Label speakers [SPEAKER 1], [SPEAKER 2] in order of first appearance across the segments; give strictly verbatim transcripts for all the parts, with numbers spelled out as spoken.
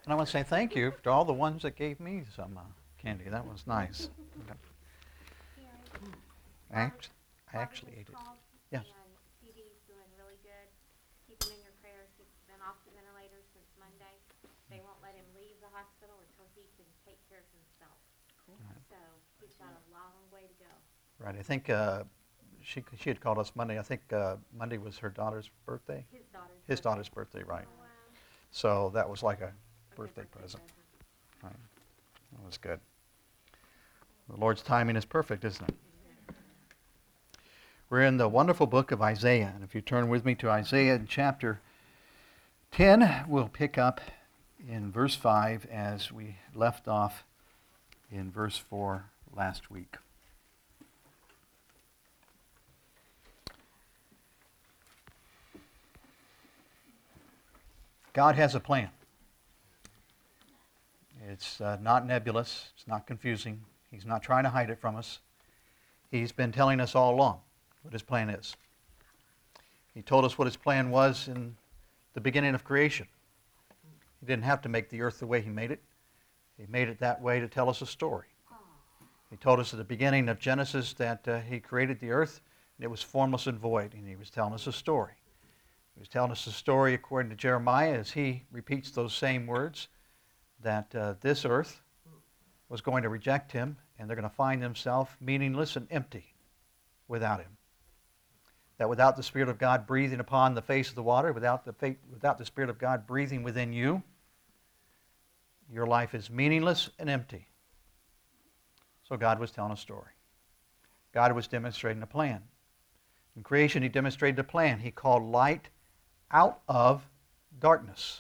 [SPEAKER 1] And I want to say thank you to all the ones that gave me some uh, candy. That was nice.
[SPEAKER 2] Carrie,
[SPEAKER 1] I
[SPEAKER 2] Robert,
[SPEAKER 1] act- I
[SPEAKER 2] Robert
[SPEAKER 1] actually
[SPEAKER 2] just
[SPEAKER 1] ate it.
[SPEAKER 2] called,
[SPEAKER 1] Yes.
[SPEAKER 2] and T D's doing really good. Keep him in your prayers. He's been off the ventilator since Monday. They won't let him leave the hospital until he can take care of himself.
[SPEAKER 1] Right.
[SPEAKER 2] So he's got a long way to go.
[SPEAKER 1] Right. I think uh, she she had called us Monday. I think uh, Monday was her daughter's birthday.
[SPEAKER 2] His daughter's
[SPEAKER 1] His
[SPEAKER 2] birthday.
[SPEAKER 1] daughter's birthday, right?
[SPEAKER 2] Oh, wow.
[SPEAKER 1] So that was like a
[SPEAKER 2] A good
[SPEAKER 1] birthday
[SPEAKER 2] birthday
[SPEAKER 1] present.
[SPEAKER 2] present.
[SPEAKER 1] Right. That was good. The Lord's timing is perfect, isn't it? We're in the wonderful book of Isaiah, and if you turn with me to Isaiah in chapter ten, we'll pick up in verse five as we left off in verse four last week. God has a plan. It's uh, not nebulous. It's not confusing. He's not trying to hide it from us. He's been telling us all along what his plan is. He told us what his plan was in the beginning of creation. He didn't have to make the earth the way he made it. He made it that way to tell us a story. He told us at the beginning of Genesis that uh, he created the earth and it was formless and void, and he was telling us a story. He was telling us a story according to Jeremiah as he repeats those same words, that uh, this earth was going to reject him and they're going to find themselves meaningless and empty without him. That without the Spirit of God breathing upon the face of the water, without the, faith, without the Spirit of God breathing within you, your life is meaningless and empty. So God was telling a story. God was demonstrating a plan. In creation, he demonstrated a plan. He called light out of darkness.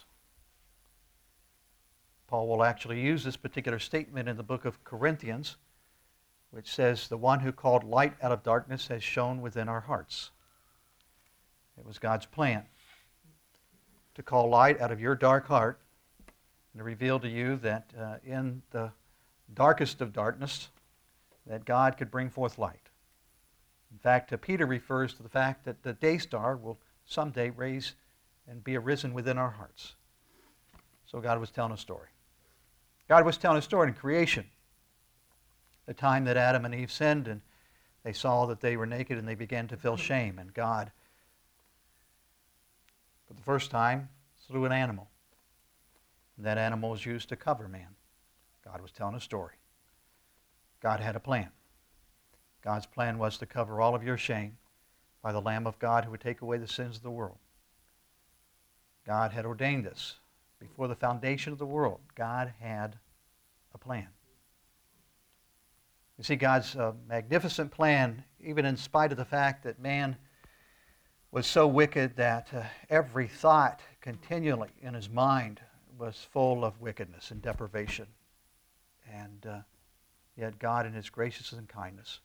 [SPEAKER 1] Paul will actually use this particular statement in the book of Corinthians, which says, the one who called light out of darkness has shone within our hearts. It was God's plan to call light out of your dark heart and to reveal to you that uh, in the darkest of darkness, that God could bring forth light. In fact, uh, Peter refers to the fact that the day star will someday raise and be arisen within our hearts. So God was telling a story. God was telling a story in creation. The time that Adam and Eve sinned and they saw that they were naked and they began to feel shame. And God, for the first time, slew an animal. And that animal was used to cover man. God was telling a story. God had a plan. God's plan was to cover all of your shame by the Lamb of God who would take away the sins of the world. God had ordained this. Before the foundation of the world, God had a plan. You see, God's uh, magnificent plan, even in spite of the fact that man was so wicked that uh, every thought continually in his mind was full of wickedness and deprivation. And uh, yet God, in his graciousness and kindness,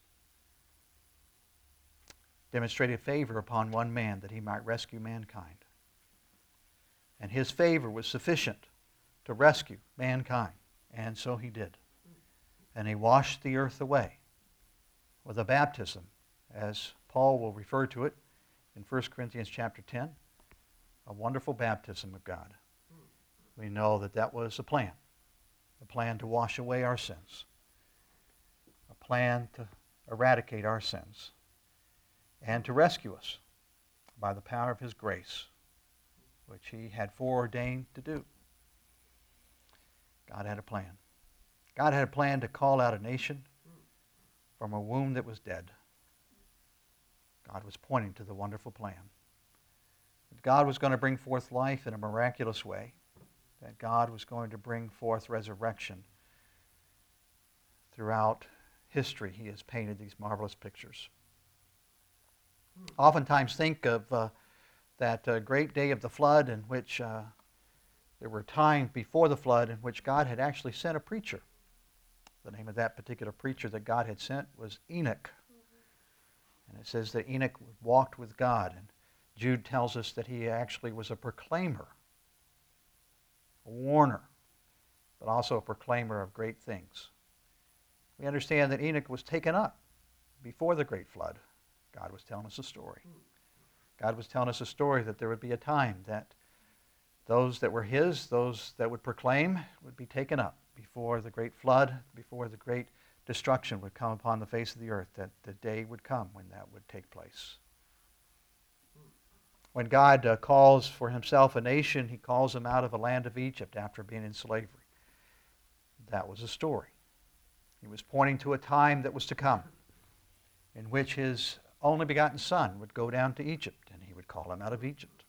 [SPEAKER 1] demonstrated favor upon one man that he might rescue mankind. And his favor was sufficient to rescue mankind. And so he did. And he washed the earth away with a baptism, as Paul will refer to it in First Corinthians chapter ten, a wonderful baptism of God. We know that that was a plan, a plan to wash away our sins, a plan to eradicate our sins, and to rescue us by the power of his grace, which he had foreordained to do. God had a plan. God had a plan to call out a nation from a womb that was dead. God was pointing to the wonderful plan. That God was going to bring forth life in a miraculous way. That God was going to bring forth resurrection. Throughout history, he has painted these marvelous pictures. Oftentimes think of uh, that uh, great day of the flood in which uh, there were times before the flood in which God had actually sent a preacher. The name of that particular preacher that God had sent was Enoch. Mm-hmm. And it says that Enoch walked with God. And Jude tells us that he actually was a proclaimer, a warner, but also a proclaimer of great things. We understand that Enoch was taken up before the great flood. God was telling us a story. God was telling us a story that there would be a time that Those that were his, those that would proclaim, would be taken up before the great flood, before the great destruction would come upon the face of the earth, that the day would come when that would take place. When God uh, calls for himself a nation, he calls them out of the land of Egypt after being in slavery. That was a story. He was pointing to a time that was to come in which his only begotten son would go down to Egypt and he would call him out of Egypt.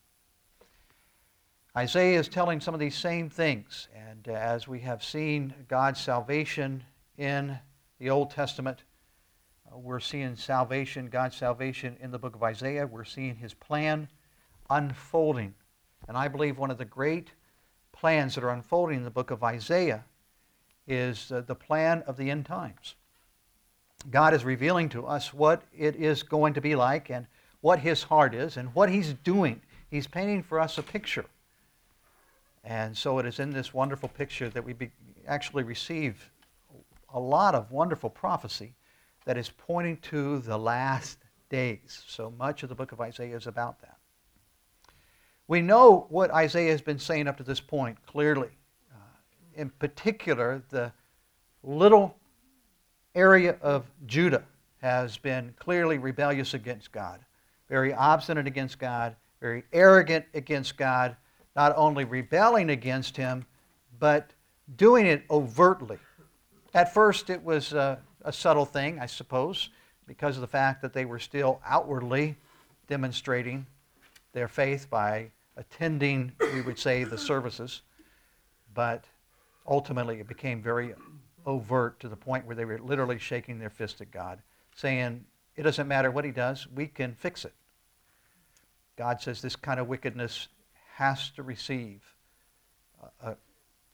[SPEAKER 1] Isaiah is telling some of these same things, and uh, as we have seen God's salvation in the Old Testament, uh, we're seeing salvation, God's salvation in the book of Isaiah. We're seeing his plan unfolding. And I believe one of the great plans that are unfolding in the book of Isaiah is uh, the plan of the end times. God is revealing to us what it is going to be like and what his heart is and what he's doing. He's painting for us a picture. And so it is in this wonderful picture that we be, actually receive a lot of wonderful prophecy that is pointing to the last days. So much of the book of Isaiah is about that. We know what Isaiah has been saying up to this point clearly. Uh, in particular, the little area of Judah has been clearly rebellious against God, very obstinate against God, very arrogant against God, not only rebelling against him, but doing it overtly. At first, it was a, a subtle thing, I suppose, because of the fact that they were still outwardly demonstrating their faith by attending, we would say, the services. But ultimately, it became very overt to the point where they were literally shaking their fist at God, saying, it doesn't matter what he does, we can fix it. God says this kind of wickedness has to receive a, a,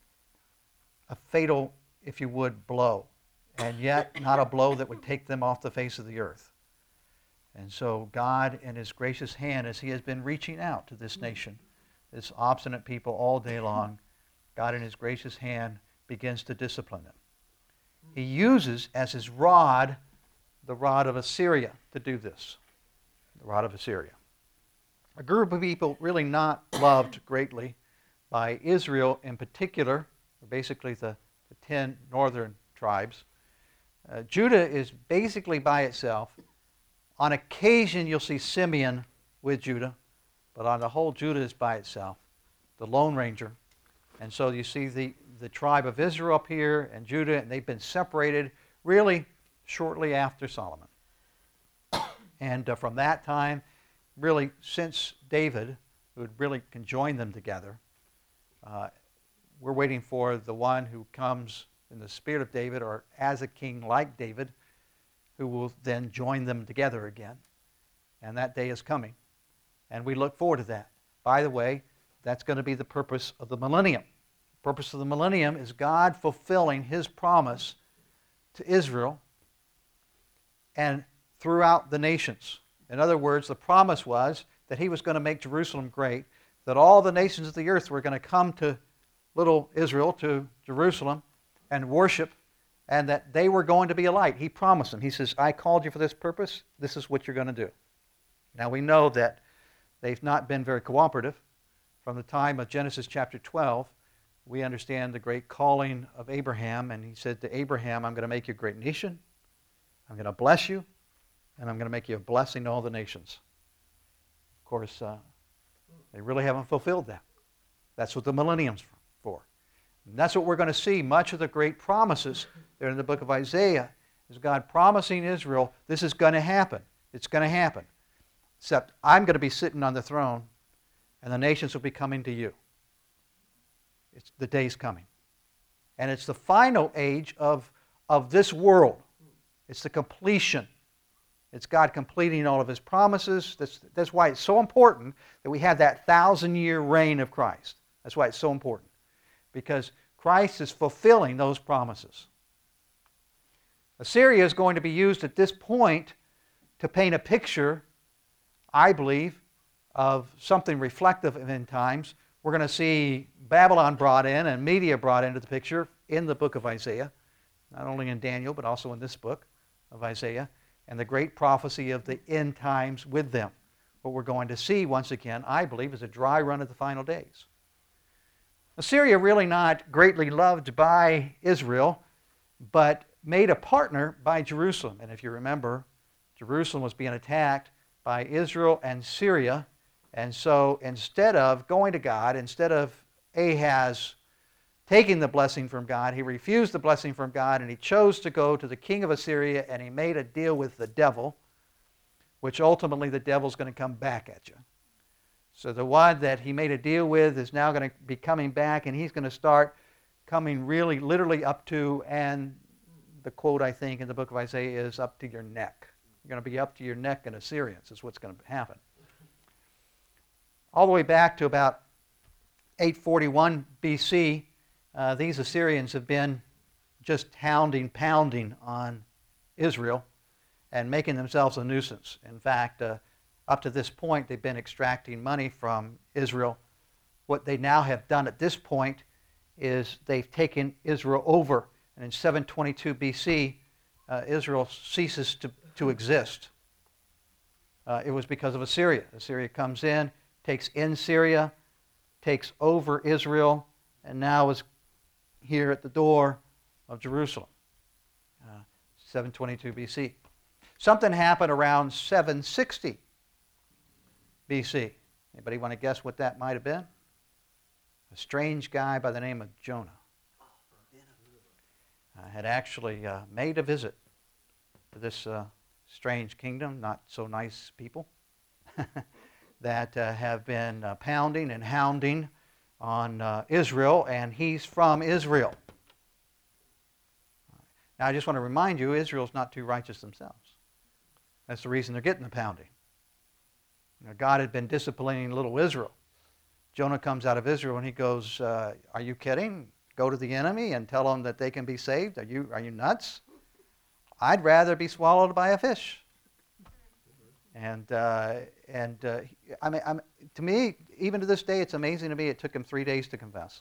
[SPEAKER 1] a fatal, if you would, blow, and yet not a blow that would take them off the face of the earth. And so God, in his gracious hand, as he has been reaching out to this nation, this obstinate people all day long, God in his gracious hand begins to discipline them. He uses as his rod the rod of Assyria to do this, the rod of Assyria. A group of people really not loved greatly by Israel in particular, basically the, the ten northern tribes. Uh, Judah is basically by itself. On occasion, you'll see Simeon with Judah, but on the whole, Judah is by itself, the Lone Ranger. And so you see the, the tribe of Israel up here and Judah, and they've been separated really shortly after Solomon. And uh, from that time, really since David, who had really conjoined them together, uh, we're waiting for the one who comes in the spirit of David or as a king like David, who will then join them together again. And that day is coming. And we look forward to that. By the way, that's going to be the purpose of the millennium. The purpose of the millennium is God fulfilling his promise to Israel and throughout the nations. In other words, the promise was that he was going to make Jerusalem great, that all the nations of the earth were going to come to little Israel, to Jerusalem, and worship, and that they were going to be a light. He promised them. He says, I called you for this purpose. This is what you're going to do. Now we know that they've not been very cooperative. From the time of Genesis chapter twelve, we understand the great calling of Abraham, and he said to Abraham, I'm going to make you a great nation, I'm going to bless you, and I'm going to make you a blessing to all the nations. Of course, uh, they really haven't fulfilled that. That's what the millennium's for. And that's what we're going to see. Much of the great promises there in the book of Isaiah is God promising Israel, this is going to happen. It's going to happen. Except I'm going to be sitting on the throne, and the nations will be coming to you. It's, the day's coming. And it's the final age of, of this world. It's the completion. It's God completing all of his promises. That's, that's why it's so important that we have that thousand-year reign of Christ. That's why it's so important. Because Christ is fulfilling those promises. Assyria is going to be used at this point to paint a picture, I believe, of something reflective of end times. We're going to see Babylon brought in and Media brought into the picture in the book of Isaiah, not only in Daniel, but also in this book of Isaiah, and the great prophecy of the end times with them. What we're going to see, once again, I believe, is a dry run of the final days. Assyria really not greatly loved by Israel, but made a partner by Jerusalem. And if you remember, Jerusalem was being attacked by Israel and Syria. And so instead of going to God, instead of Ahaz taking the blessing from God, he refused the blessing from God, and he chose to go to the king of Assyria, and he made a deal with the devil, which ultimately the devil's going to come back at you. So the one that he made a deal with is now going to be coming back, and he's going to start coming really literally up to, and the quote I think in the book of Isaiah is, up to your neck. You're going to be up to your neck in Assyrians is what's going to happen. All the way back to about eight forty-one B C, uh, these Assyrians have been just hounding, pounding on Israel and making themselves a nuisance. In fact, uh, up to this point, they've been extracting money from Israel. What they now have done at this point is they've taken Israel over. And in seven twenty-two B C, uh, Israel ceases to, to exist. Uh, it was because of Assyria. Assyria comes in, takes in Syria, takes over Israel, and now is here at the door of Jerusalem. Uh, seven twenty-two B C. Something happened around seven sixty B C. Anybody want to guess what that might have been? A strange guy by the name of Jonah uh, had actually uh, made a visit to this uh, strange kingdom, not so nice people, that uh, have been uh, pounding and hounding on uh, Israel, and he's from Israel. Now, I just want to remind you, Israel's not too righteous themselves. That's the reason they're getting the pounding. You know, God had been disciplining little Israel. Jonah comes out of Israel and he goes, uh, are you kidding? Go to the enemy and tell them that they can be saved? Are you, are you nuts? I'd rather be swallowed by a fish. And, uh, and uh, I mean, I'm, to me, even to this day, it's amazing to me it took him three days to confess.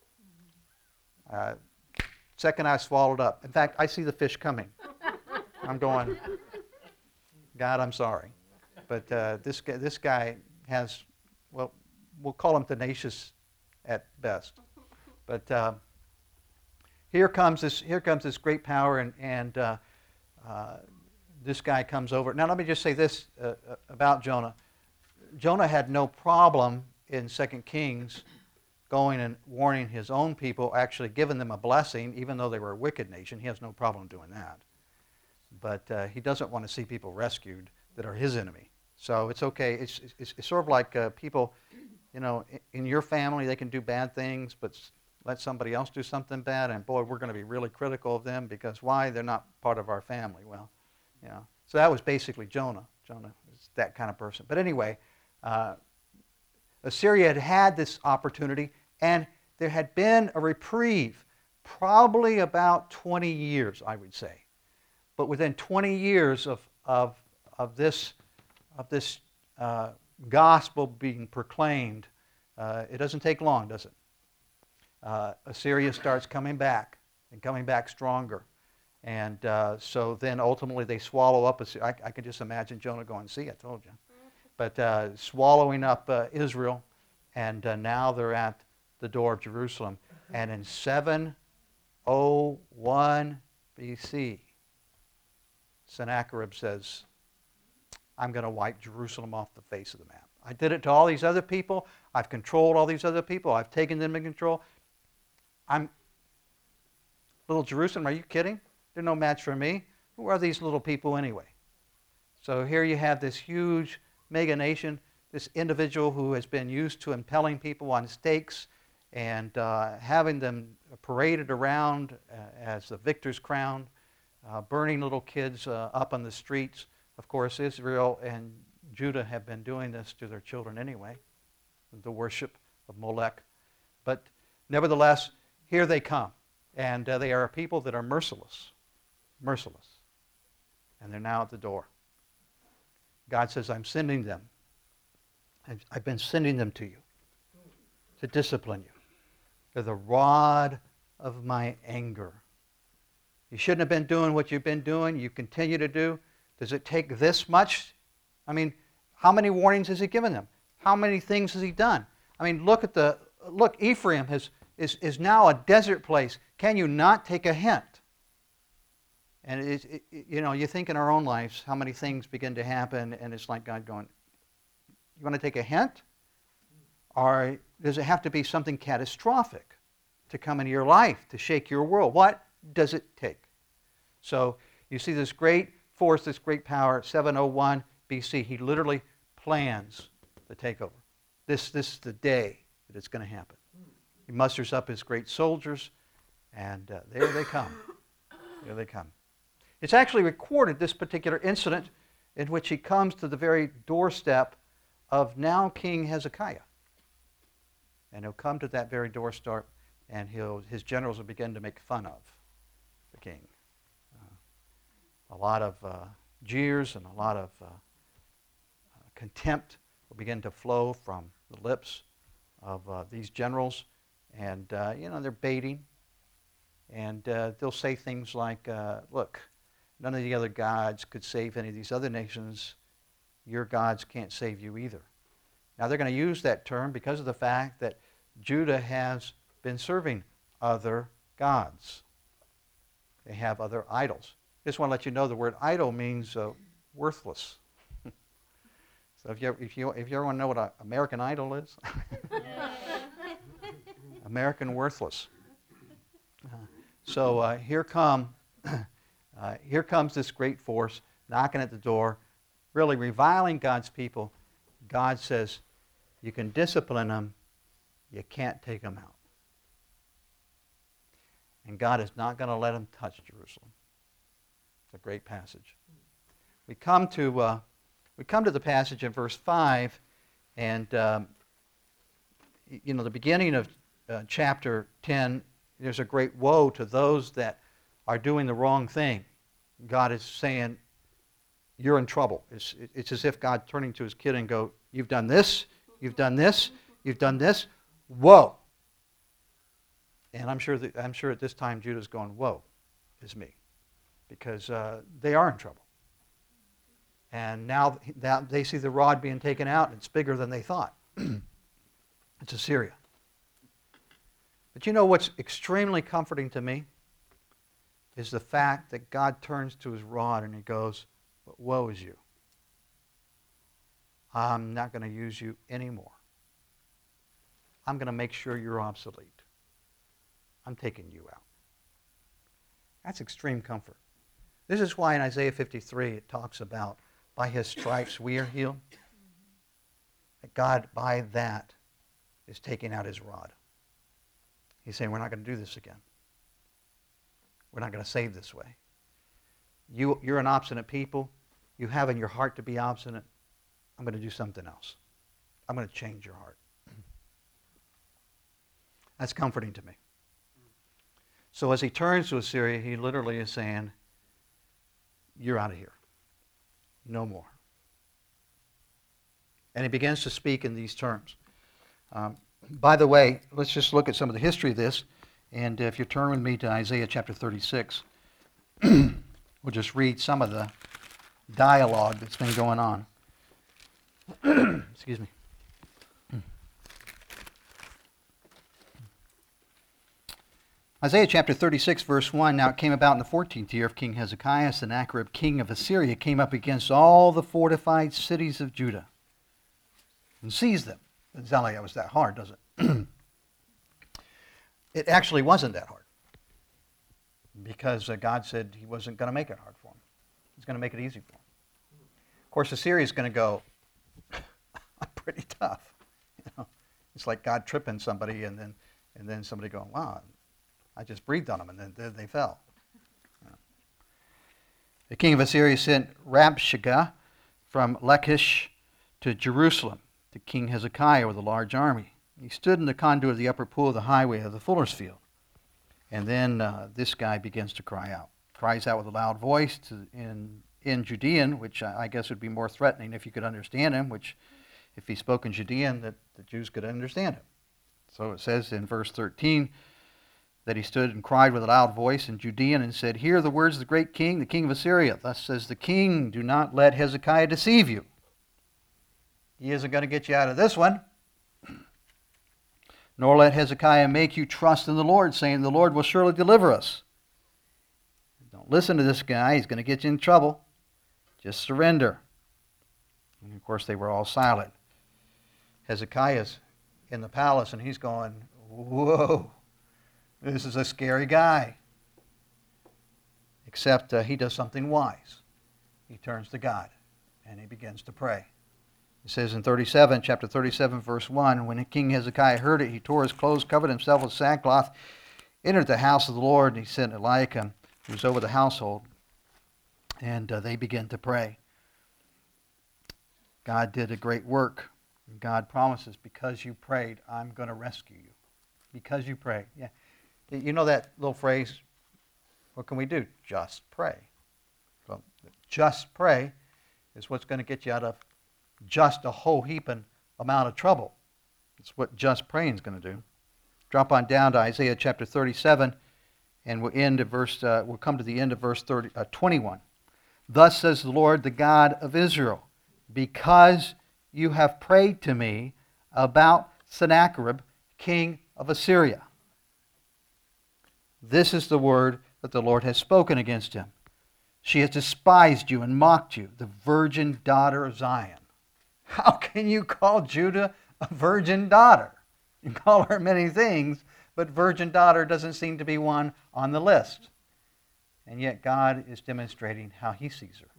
[SPEAKER 1] Uh, second I swallowed up. In fact, I see the fish coming. I'm going, God, I'm sorry. But uh, this, guy, this guy has, well, we'll call him tenacious at best. But uh, here comes this here comes this great power, and, and uh, uh, this guy comes over. Now let me just say this uh, about Jonah. Jonah had no problem in Second Kings going and warning his own people, actually giving them a blessing, even though they were a wicked nation. He has no problem doing that. But uh, he doesn't want to see people rescued that are his enemy. So it's okay. It's, it's, it's sort of like uh, people, you know, in your family, they can do bad things, but let somebody else do something bad, and boy, we're going to be really critical of them because why? They're not part of our family. Well, you know. So that was basically Jonah. Jonah is that kind of person. But anyway, uh, Assyria had had this opportunity, and there had been a reprieve, probably about twenty years, I would say. But within twenty years of, of, of this, of this uh, gospel being proclaimed, uh, it doesn't take long, does it? Uh, Assyria starts coming back and coming back stronger. And uh, so then ultimately they swallow up Assyria. I, I can just imagine Jonah going, see, I told you. But uh, swallowing up uh, Israel, and uh, now they're at the door of Jerusalem. And in seven oh one B C, Sennacherib says, I'm going to wipe Jerusalem off the face of the map. I did it to all these other people. I've controlled all these other people. I've taken them in control. I'm, little Jerusalem, are you kidding? They're no match for me. Who are these little people anyway? So here you have this huge mega nation, this individual who has been used to impaling people on stakes and uh, having them paraded around uh, as the victor's crown, uh, burning little kids uh, up on the streets. Of course, Israel and Judah have been doing this to their children anyway, the worship of Molech. But nevertheless, here they come. And uh, they are a people that are merciless. Merciless. And they're now at the door. God says, I'm sending them. I've been sending them to you to discipline you. They're the rod of my anger. You shouldn't have been doing what you've been doing. You continue to do. Does it take this much? I mean, how many warnings has he given them? How many things has he done? I mean, look at the, look, Ephraim has, is, is now a desert place. Can you not take a hint? And it, it, it, you know, you think in our own lives how many things begin to happen, and it's like God going, you want to take a hint? Or does it have to be something catastrophic to come into your life, to shake your world? What does it take? So you see this great force, this great power, seven oh one B C. He literally plans the takeover. This, this is the day that it's going to happen. He musters up his great soldiers, and uh, there they come. There they come. It's actually recorded, this particular incident, in which he comes to the very doorstep of now King Hezekiah. And he'll come to that very doorstep, and he'll, his generals will begin to make fun of the king. Uh, a lot of uh, jeers and a lot of uh, uh, contempt will begin to flow from the lips of uh, these generals. And, uh, you know, they're baiting. And uh, they'll say things like, uh, look, none of the other gods could save any of these other nations. Your gods can't save you either. Now, they're going to use that term because of the fact that Judah has been serving other gods. They have other idols. Just want to let you know the word idol means uh, worthless. So if you, if, you, if you ever want to know what an American Idol is, American worthless. Uh, so uh, here come, uh, here comes this great force knocking at the door, really reviling God's people. God says, you can discipline them, you can't take them out. And God is not going to let them touch Jerusalem. It's a great passage. We come to uh, we come to the passage in verse five, and um, you know the beginning of uh, chapter ten. There's a great woe to those that are doing the wrong thing. God is saying, you're in trouble. It's, it's as if God turning to his kid and go, you've done this, you've done this, you've done this. Whoa. And I'm sure that, I'm sure at this time Judah's going, whoa, is me. Because uh, they are in trouble. And now that they see the rod being taken out, and it's bigger than they thought. It's Assyria. But you know what's extremely comforting to me is the fact that God turns to his rod and he goes, but woe is you. I'm not going to use you anymore. I'm going to make sure you're obsolete. I'm taking you out. That's extreme comfort. This is why in Isaiah fifty-three it talks about by his stripes we are healed. That God, by that, is taking out his rod. He's saying, we're not going to do this again. We're not going to save this way. You, you're an obstinate people. You have in your heart to be obstinate. I'm going to do something else. I'm going to change your heart. That's comforting to me. So as he turns to Assyria, he literally is saying, you're out of here. No more. And he begins to speak in these terms. Um, by the way, let's just look at some of the history of this. And if you turn with me to Isaiah chapter thirty-six, we'll just read some of the dialogue that's been going on. Excuse me. Isaiah chapter thirty-six, verse one, now it came about in the fourteenth year of King Hezekiah, Sennacherib, king of Assyria, came up against all the fortified cities of Judah and seized them. It doesn't sound like it was that hard, does it? It actually wasn't that hard because uh, God said he wasn't going to make it hard for him. He's going to make it easy for him. Of course, Assyria is going to go, I'm pretty tough. You know, it's like God tripping somebody and then and then somebody going, wow, I just breathed on them, and then, then they fell. Yeah. The king of Assyria sent Rabshakeh from Lachish to Jerusalem to King Hezekiah with a large army. He stood in the conduit of the upper pool of the highway of the fuller's field. And then uh, this guy begins to cry out. Cries out with a loud voice to, in, in Judean, which I, I guess would be more threatening if you could understand him, which if he spoke in Judean, that the Jews could understand him. So it says in verse thirteen, that he stood and cried with a loud voice in Judean and said, hear the words of the great king, the king of Assyria. Thus says the king, do not let Hezekiah deceive you. He isn't going to get you out of this one. Nor let Hezekiah make you trust in the Lord, saying, the Lord will surely deliver us. Don't listen to this guy. He's going to get you in trouble. Just surrender. And of course, they were all silent. Hezekiah's in the palace, and he's going, whoa, this is a scary guy. Except uh, he does something wise. He turns to God, and he begins to pray. It says in thirty-seven, chapter thirty-seven, verse one, when King Hezekiah heard it, he tore his clothes, covered himself with sackcloth, entered the house of the Lord, and he sent Eliakim, who was over the household, and uh, they began to pray. God did a great work. And God promises, because you prayed, I'm going to rescue you. Because you prayed. Yeah. You know that little phrase, what can we do? Just pray. Well, just pray is what's going to get you out of just a whole heaping amount of trouble. It's what just praying is going to do. Drop on down to Isaiah chapter thirty-seven, and we'll end at verse. Uh, we'll come to the end of verse thirty, uh, twenty-one. Thus says the Lord, the God of Israel, because you have prayed to me about Sennacherib, king of Assyria. This is the word that the Lord has spoken against him. She has despised you and mocked you, the virgin daughter of Zion. How can you call Judah a virgin daughter? You call her many things, but virgin daughter doesn't seem to be one on the list. And yet God is demonstrating how he sees her.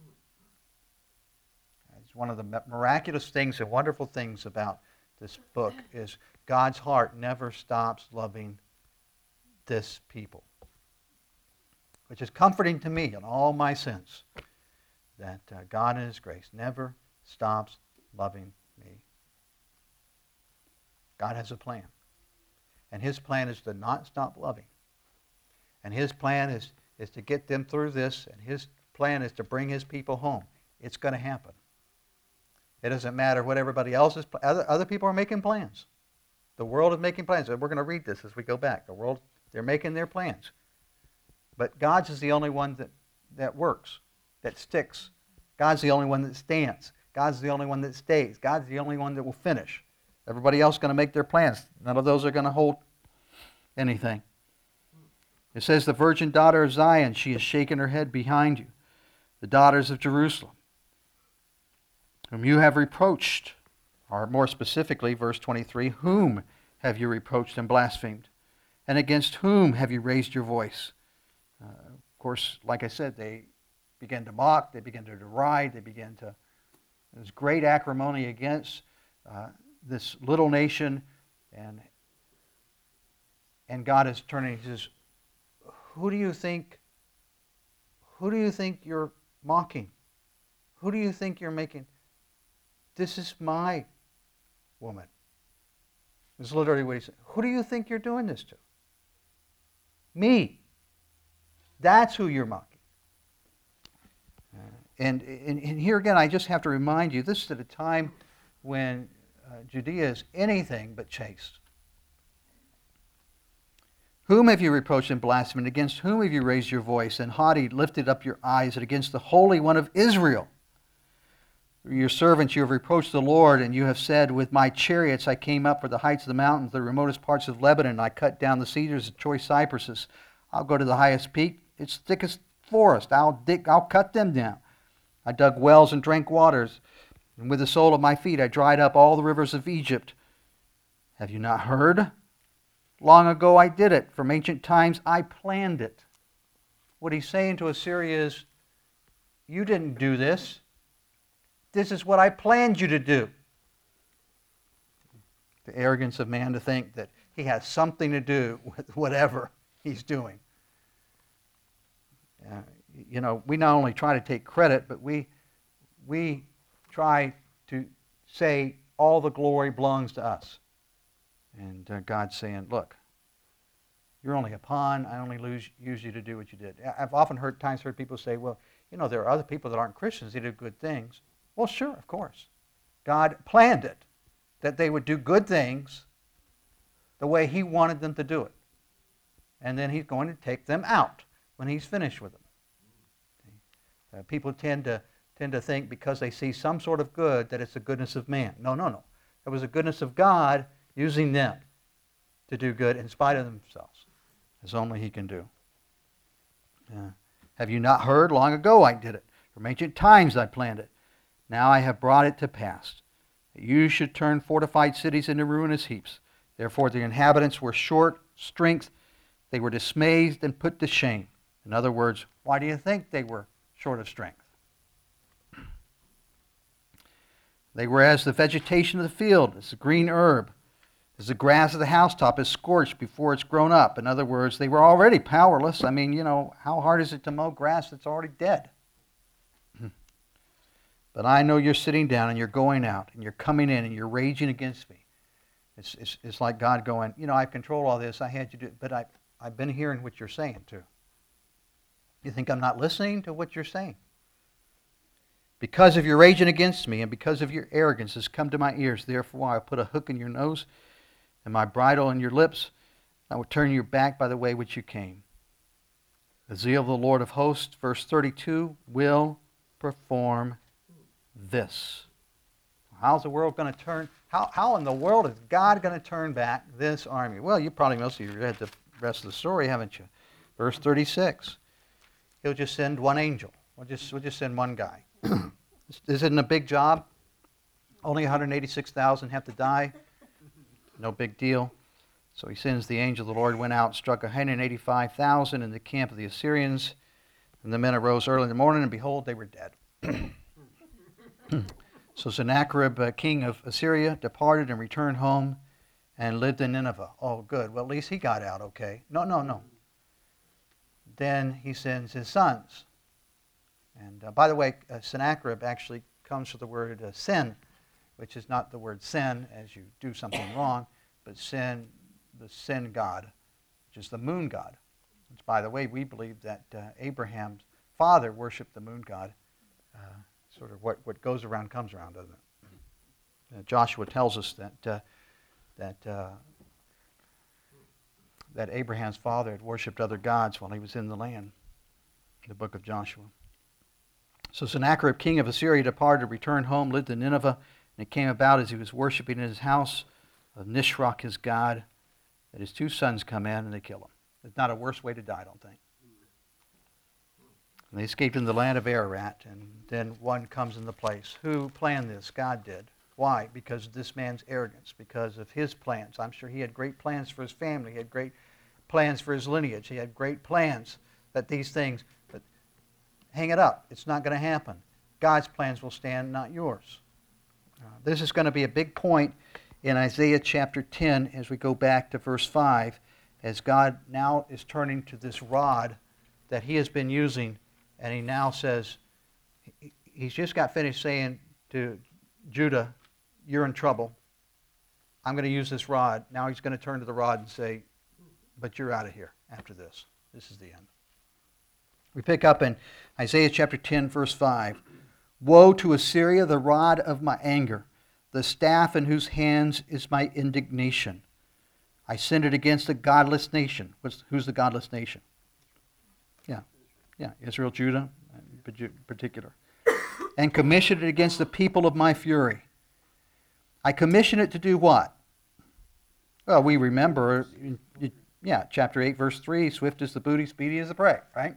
[SPEAKER 1] It's one of the miraculous things and wonderful things about this book is God's heart never stops loving this people. Which is comforting to me in all my sins, that uh, God in his grace never stops loving me. God has a plan. And his plan is to not stop loving. And his plan is, is to get them through this, and his plan is to bring his people home. It's going to happen. It doesn't matter what everybody else is, other, other people are making plans. The world is making plans. We're going to read this as we go back. The world, they're making their plans. But God's is the only one that, that works, that sticks. God's the only one that stands. God's the only one that stays. God's the only one that will finish. Everybody else is going to make their plans. None of those are going to hold anything. It says, the virgin daughter of Zion, she has shaken her head behind you. The daughters of Jerusalem, whom you have reproached, or more specifically, verse twenty-three, whom have you reproached and blasphemed? And against whom have you raised your voice? Uh, of course, like I said, they began to mock, they began to deride, they began to, there's great acrimony against uh, this little nation, and and God is turning, he says, who do you think, who do you think you're mocking? Who do you think you're making? This is my woman. This is literally what he said. Who do you think you're doing this to? Me. That's who you're mocking. Uh, and, and, and here again, I just have to remind you, this is at a time when uh, Judea is anything but chaste. Whom have you reproached and blasphemed? Against whom have you raised your voice and haughty lifted up your eyes? And against the Holy One of Israel. Through your servants you have reproached the Lord, and you have said, with my chariots I came up for the heights of the mountains, the remotest parts of Lebanon, and I cut down the cedars of choice cypresses. I'll go to the highest peak, its thickest forest. I'll dig, I'll cut them down. I dug wells and drank waters, and with the sole of my feet I dried up all the rivers of Egypt. Have you not heard? Long ago I did it. From ancient times I planned it. What he's saying to Assyria is, you didn't do this. This is what I planned you to do. The arrogance of man to think that he has something to do with whatever he's doing. Uh, you know, we not only try to take credit, but we we try to say all the glory belongs to us. And uh, God's saying, look, you're only a pawn. I only lose, use you to do what you did. I've often heard times heard people say, well, you know, there are other people that aren't Christians. They do good things. Well, sure, of course. God planned it, that they would do good things the way he wanted them to do it. And then he's going to take them out when he's finished with them. Uh, people tend to tend to think because they see some sort of good that it's the goodness of man. No, no, no. It was the goodness of God using them. to do good in spite of themselves, as only he can do. Uh, have you not heard? Long ago I did it. From ancient times I planned it. Now I have brought it to pass. That you should turn fortified cities into ruinous heaps. Therefore the inhabitants were short strength. They were dismayed and put to shame. In other words, why do you think they were short of strength? They were as the vegetation of the field, as the green herb, as the grass of the housetop is scorched before it's grown up. In other words, they were already powerless. I mean, you know, how hard is it to mow grass that's already dead? But I know you're sitting down and you're going out and you're coming in and you're raging against me. It's, it's, it's like God going, you know, I control all this. I had you do it, but I, I've been hearing what you're saying too. You think I'm not listening to what you're saying? Because of your raging against me and because of your arrogance has come to my ears. Therefore I'll put a hook in your nose and my bridle in your lips. I will turn your back by the way which you came. The zeal of the Lord of hosts, verse thirty-two, will perform this. How's the world going to turn? How, how in the world is God going to turn back this army? Well, you probably, most of you read the rest of the story, haven't you? Verse thirty-six. He'll just send one angel. We'll just, we'll just send one guy. This isn't a big job. Only one hundred eighty-six thousand have to die. No big deal. So he sends the angel of the Lord, went out and struck one hundred eighty-five thousand in the camp of the Assyrians. And the men arose early in the morning, and behold, they were dead. So Sennacherib, uh, king of Assyria, departed and returned home and lived in Nineveh. Oh, good. Well, at least he got out okay. No, no, no. Then he sends his sons. And uh, by the way, uh, Sennacherib actually comes from the word uh, sin, which is not the word sin as you do something wrong, but sin, the sin god, which is the moon god. Which, by the way, we believe that uh, Abraham's father worshipped the moon god. Uh, sort of what, what goes around comes around, doesn't it? Uh, Joshua tells us that uh, that uh, that Abraham's father had worshipped other gods while he was in the land. The book of Joshua. So Sennacherib, king of Assyria, departed, returned home, lived in Nineveh, and it came about as he was worshiping in his house of Nisroch, his god, that his two sons come in and they kill him. It's not a worse way to die, I don't think. And they escaped in the land of Ararat, and then one comes in the place. Who planned this? God did. Why? Because of this man's arrogance, because of his plans. I'm sure he had great plans for his family. He had great plans for his lineage. He had great plans that these things, but hang it up. It's not going to happen. God's plans will stand, not yours. Uh, this is going to be a big point in Isaiah chapter ten as we go back to verse five, as God now is turning to this rod that he has been using, and he now says, he's just got finished saying to Judah, you're in trouble. I'm going to use this rod. Now he's going to turn to the rod and say, but you're out of here after this. This is the end. We pick up in Isaiah chapter ten, verse five. Woe to Assyria, the rod of my anger, the staff in whose hands is my indignation. I send it against a godless nation. What's, who's the godless nation? Yeah, yeah, Israel, Judah, in particular. And commission it against the people of my fury. I commission it to do what? Well, we remember, yeah, chapter eight, verse three, swift is the booty, speedy as the prey, right?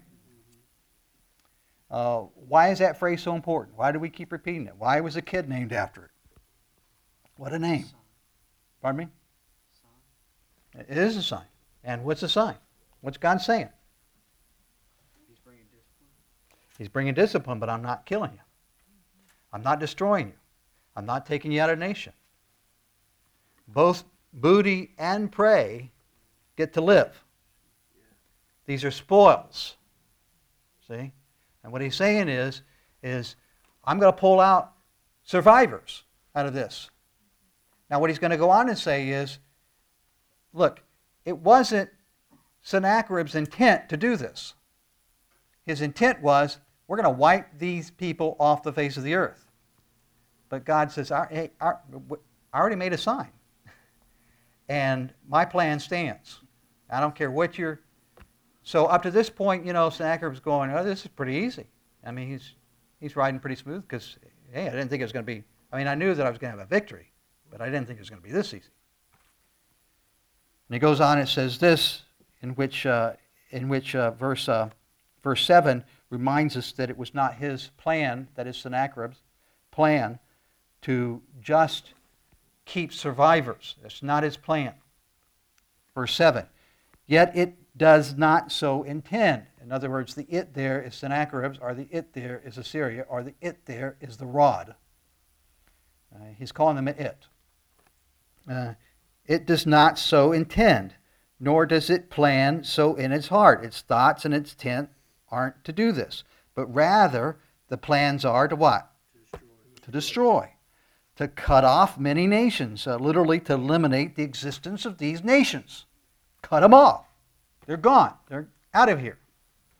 [SPEAKER 1] Uh, why is that phrase so important? Why do we keep repeating it? Why was a kid named after it? What a name. Pardon me? It is a sign. And what's the sign? What's God saying?
[SPEAKER 3] He's bringing discipline.
[SPEAKER 1] He's bringing discipline, but I'm not killing you. I'm not destroying you. I'm not taking you out of the nation. Both booty and prey get to live. These are spoils. See? And what he's saying is, is I'm going to pull out survivors out of this. Now what he's going to go on and say is, look, it wasn't Sennacherib's intent to do this. His intent was, we're going to wipe these people off the face of the earth. But God says, hey, I already made a sign. And my plan stands. I don't care what you're... So up to this point, you know, Sennacherib's going, oh, this is pretty easy. I mean, he's he's riding pretty smooth because, hey, I didn't think it was going to be... I mean, I knew that I was going to have a victory, but I didn't think it was going to be this easy. And he goes on, it says this, in which, uh, in which uh, verse, uh, verse seven reminds us that it was not his plan, that is Sennacherib's plan, to just keep survivors. That's not his plan. Verse seven, yet it does not so intend. In other words, the it there is Sennacherib's, or the it there is Assyria, or the it there is the rod. Uh, he's calling them an it. Uh, it does not so intend, nor does it plan so in its heart. Its thoughts and its intent aren't to do this, but rather the plans are to what?
[SPEAKER 3] To destroy.
[SPEAKER 1] To destroy, to cut off many nations, uh, literally to eliminate the existence of these nations. Cut them off. They're gone. They're out of here.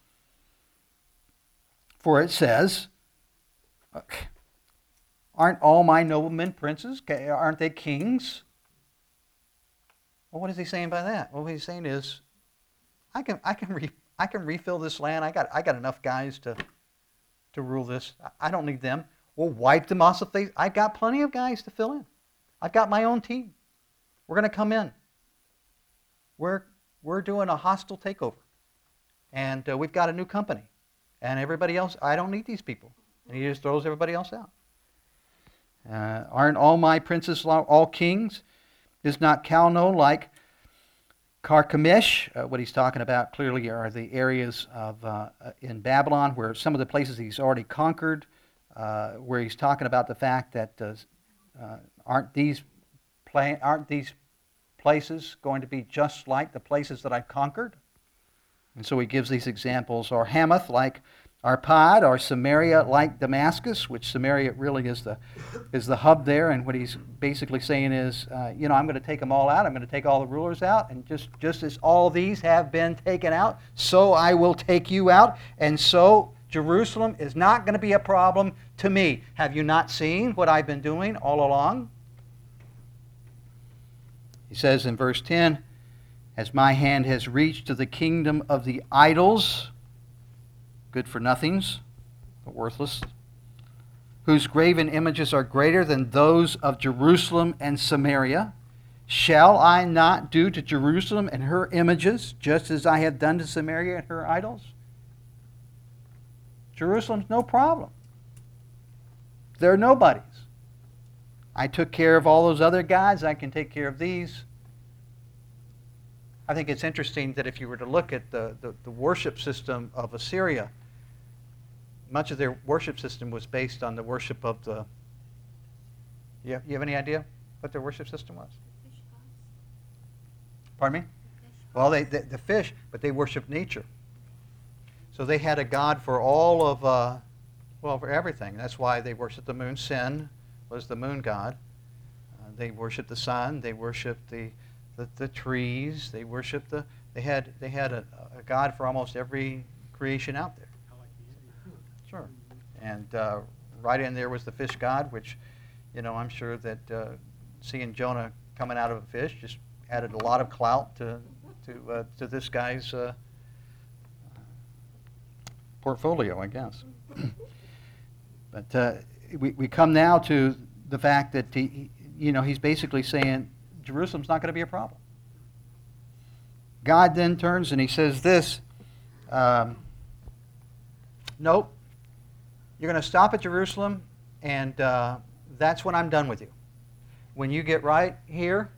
[SPEAKER 1] For it says, aren't all my noblemen princes? Aren't they kings? Well, what is he saying by that? Well, what he's saying is, I can, I can, re, I can refill this land. I got, I got enough guys to, to rule this. I don't need them. We'll wipe them off the face. I got plenty of guys to fill in. I've got my own team. We're going to come in. We're, we're doing a hostile takeover, and uh, we've got a new company, and everybody else. I don't need these people, and he just throws everybody else out. Uh, aren't all my princes all kings? Is not Calno like Carchemish? Uh, what he's talking about clearly are the areas of uh, in Babylon where some of the places he's already conquered, uh, where he's talking about the fact that uh, uh, aren't these pla- aren't these places going to be just like the places that I've conquered? And so he gives these examples. Or Hamath like Arpad, or Samaria like Damascus, which Samaria really is the is the hub there. And what he's basically saying is, uh, you know, I'm going to take them all out. I'm going to take all the rulers out. And just, just as all these have been taken out, so I will take you out. And so Jerusalem is not going to be a problem to me. Have you not seen what I've been doing all along? He says in verse ten, as my hand has reached to the kingdom of the idols, good for nothings, but worthless, whose graven images are greater than those of Jerusalem and Samaria, shall I not do to Jerusalem and her images just as I have done to Samaria and her idols? Jerusalem's no problem. They're nobodies. I took care of all those other gods. I can take care of these. I think it's interesting that if you were to look at the, the, the worship system of Assyria, much of their worship system was based on the worship of the... You have, you have any idea what their worship system was?
[SPEAKER 2] Fish gods.
[SPEAKER 1] Pardon me?
[SPEAKER 2] Fish
[SPEAKER 1] Well, they, the, the fish, but they worshiped nature. So they had a god for all of, uh, well, for everything. That's why they worshiped the moon. Sin was the moon god. Uh, they worshiped the sun. They worshiped the, the, the trees. They worshiped the... They had, they had a, a god for almost every creation out there. Sure. And uh, right in there was the fish god, which, you know, I'm sure that uh, seeing Jonah coming out of a fish just added a lot of clout to to uh, to this guy's uh, portfolio, I guess. But uh, we we come now to the fact that he, you know, he's basically saying Jerusalem's not going to be a problem. God then turns and he says this. Um, nope. You're going to stop at Jerusalem, and uh, that's when I'm done with you. When you get right here,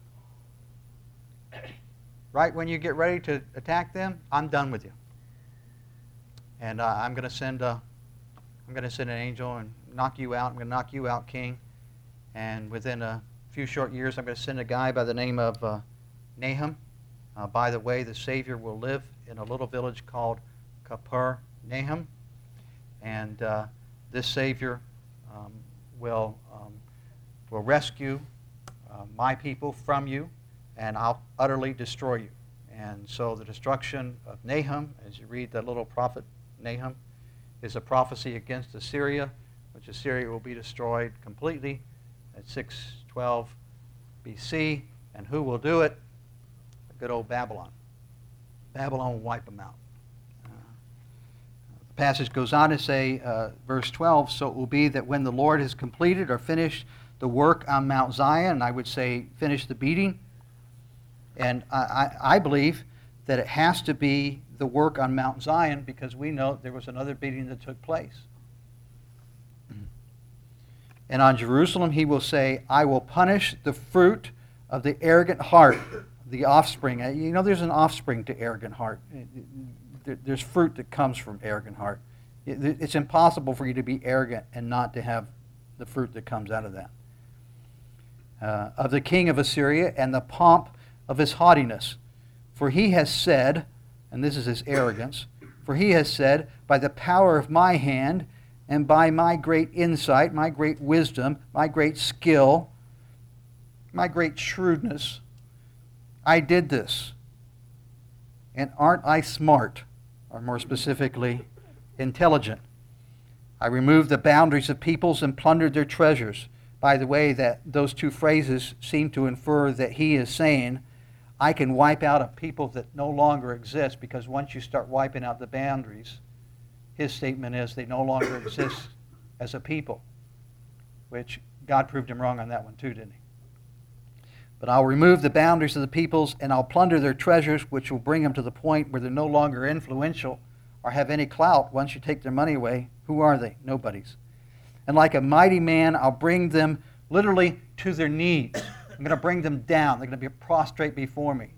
[SPEAKER 1] right when you get ready to attack them, I'm done with you. And uh, I'm going to send a, I'm going to send an angel and knock you out. I'm going to knock you out, king. And within a few short years, I'm going to send a guy by the name of uh, Nahum. Uh, by the way, the Savior will live in a little village called Kapur Nahum. And uh, this Savior um, will, um, will rescue uh, my people from you, and I'll utterly destroy you. And so the destruction of Nahum, as you read the little prophet Nahum, is a prophecy against Assyria, which Assyria will be destroyed completely at six twelve B C. And who will do it? The good old Babylon. Babylon will wipe them out. The passage goes on to say, uh, verse twelve, so it will be that when the Lord has completed or finished the work on Mount Zion, and I would say finish the beating, And I, I, I believe that it has to be the work on Mount Zion, because we know there was another beating that took place. And on Jerusalem he will say, I will punish the fruit of the arrogant heart, the offspring. You know, there's an offspring to arrogant heart. There's fruit that comes from arrogant heart. It's impossible for you to be arrogant and not to have the fruit that comes out of that. Uh, of the king of Assyria and the pomp of his haughtiness. For he has said, and this is his arrogance, for he has said, by the power of my hand and by my great insight, my great wisdom, my great skill, my great shrewdness, I did this. And aren't I smart, or more specifically, intelligent? I removed the boundaries of peoples and plundered their treasures. By the way, that those two phrases seem to infer that he is saying, I can wipe out a people that no longer exist, because once you start wiping out the boundaries, his statement is they no longer exist as a people, which God proved him wrong on that one too, didn't he? But I'll remove the boundaries of the peoples, and I'll plunder their treasures, which will bring them to the point where they're no longer influential or have any clout. Once you take their money away, who are they? Nobody's. And like a mighty man, I'll bring them literally to their knees. I'm going to bring them down. They're going to be prostrate before me.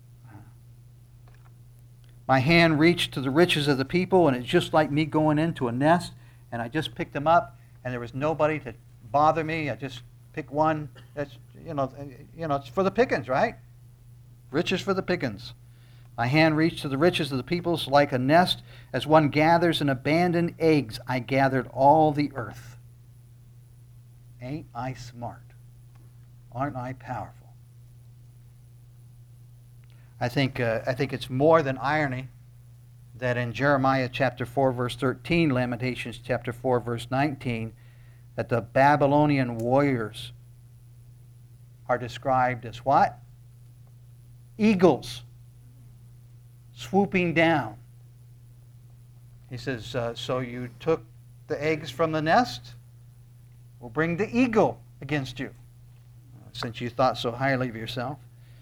[SPEAKER 1] My hand reached to the riches of the people, and it's just like me going into a nest, and I just picked them up, and there was nobody to bother me. I just pick one. That's, you know, you know, it's for the pickings, right? Riches for the pickings. My hand reached to the riches of the peoples like a nest, as one gathers and abandoned eggs. I gathered all the earth. Ain't I smart? Aren't I powerful? I think, uh, I think it's more than irony that in Jeremiah chapter four, verse thirteen, Lamentations chapter four, verse nineteen, that the Babylonian warriors are described as what? Eagles swooping down. He says, uh, so you took the eggs from the nest? We'll bring the eagle against you, since you thought so highly of yourself.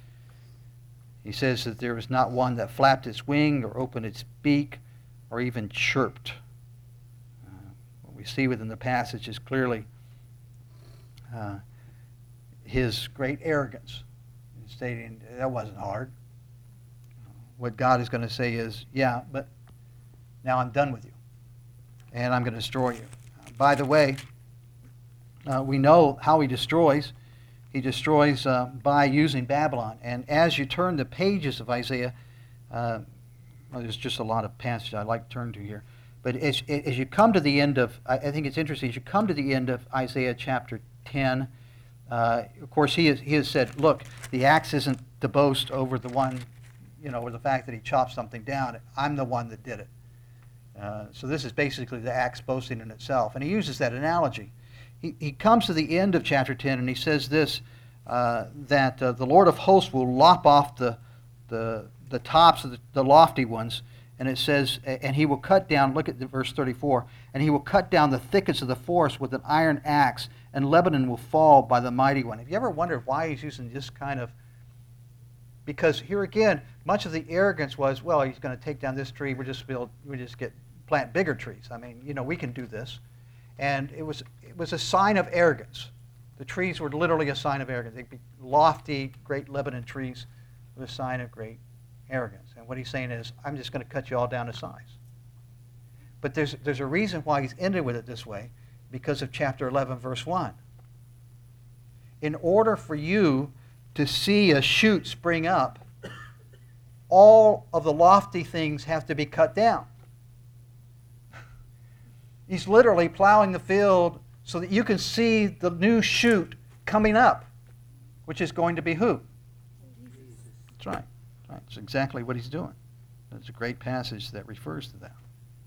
[SPEAKER 1] He says that there was not one that flapped its wing or opened its beak or even chirped. Uh, what we see within the passage is clearly uh, his great arrogance, stating that wasn't hard. What God is going to say is, yeah, but now I'm done with you, and I'm going to destroy you. Uh, by the way, uh, we know how he destroys. He destroys uh, by using Babylon. And as you turn the pages of Isaiah, uh, well, there's just a lot of passages I'd like to turn to here. But as, as you come to the end of, I think it's interesting, as you come to the end of Isaiah chapter ten, uh, of course he has, he has said, look, the axe isn't to boast over the one, you know, or the fact that he chopped something down. I'm the one that did it. Uh, so this is basically the axe boasting in itself. And he uses that analogy. He, he comes to the end of chapter ten and he says this, uh, that uh, the Lord of hosts will lop off the, the, the tops of the, the lofty ones. And it says, and he will cut down, look at the verse thirty-four, and he will cut down the thickets of the forest with an iron axe, and Lebanon will fall by the mighty one. Have you ever wondered why he's using this kind of, because here again, much of the arrogance was, well, he's going to take down this tree, we're just build, we just get plant bigger trees. I mean, you know, we can do this. And it was it was a sign of arrogance. The trees were literally a sign of arrogance. They'd be lofty, great Lebanon trees with a sign of great arrogance. And what he's saying is, I'm just going to cut you all down to size. But there's there's a reason why he's ended with it this way, because of chapter eleven, verse one. In order for you to see a shoot spring up, all of the lofty things have to be cut down. He's literally plowing the field so that you can see the new shoot coming up, which is going to be who? That's right. That's right. That's exactly what he's doing. There's a great passage that refers to that.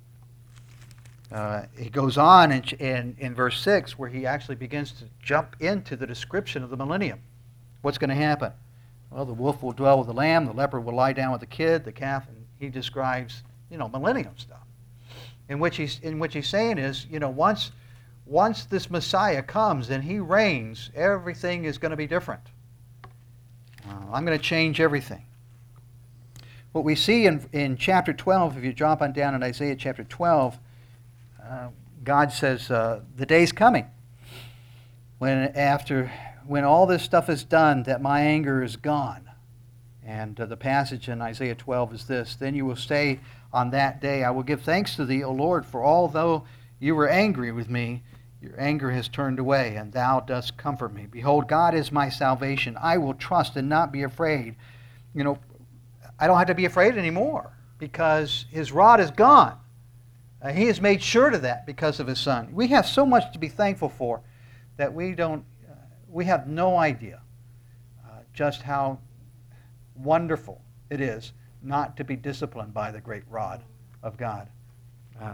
[SPEAKER 1] Uh, he goes on in, in, in verse six where he actually begins to jump into the description of the millennium. What's going to happen? Well, the wolf will dwell with the lamb, the leopard will lie down with the kid, the calf, and he describes, you know, millennium stuff. In which he's in which he's saying is, you know, once once this Messiah comes and he reigns, everything is going to be different. Uh, I'm going to change everything. What we see in, in chapter twelve, if you drop on down in Isaiah chapter twelve, uh, God says, uh, the day's coming when after when all this stuff is done, that my anger is gone. And uh, the passage in Isaiah twelve is this: Then you will say on that day, I will give thanks to thee, O Lord, for although you were angry with me, your anger has turned away, and thou dost comfort me. Behold, God is my salvation. I will trust and not be afraid. You know, I don't have to be afraid anymore because his rod is gone. Uh, he has made sure to that because of his Son. We have so much to be thankful for that we don't, uh, we have no idea uh, just how wonderful it is not to be disciplined by the great rod of God. Uh,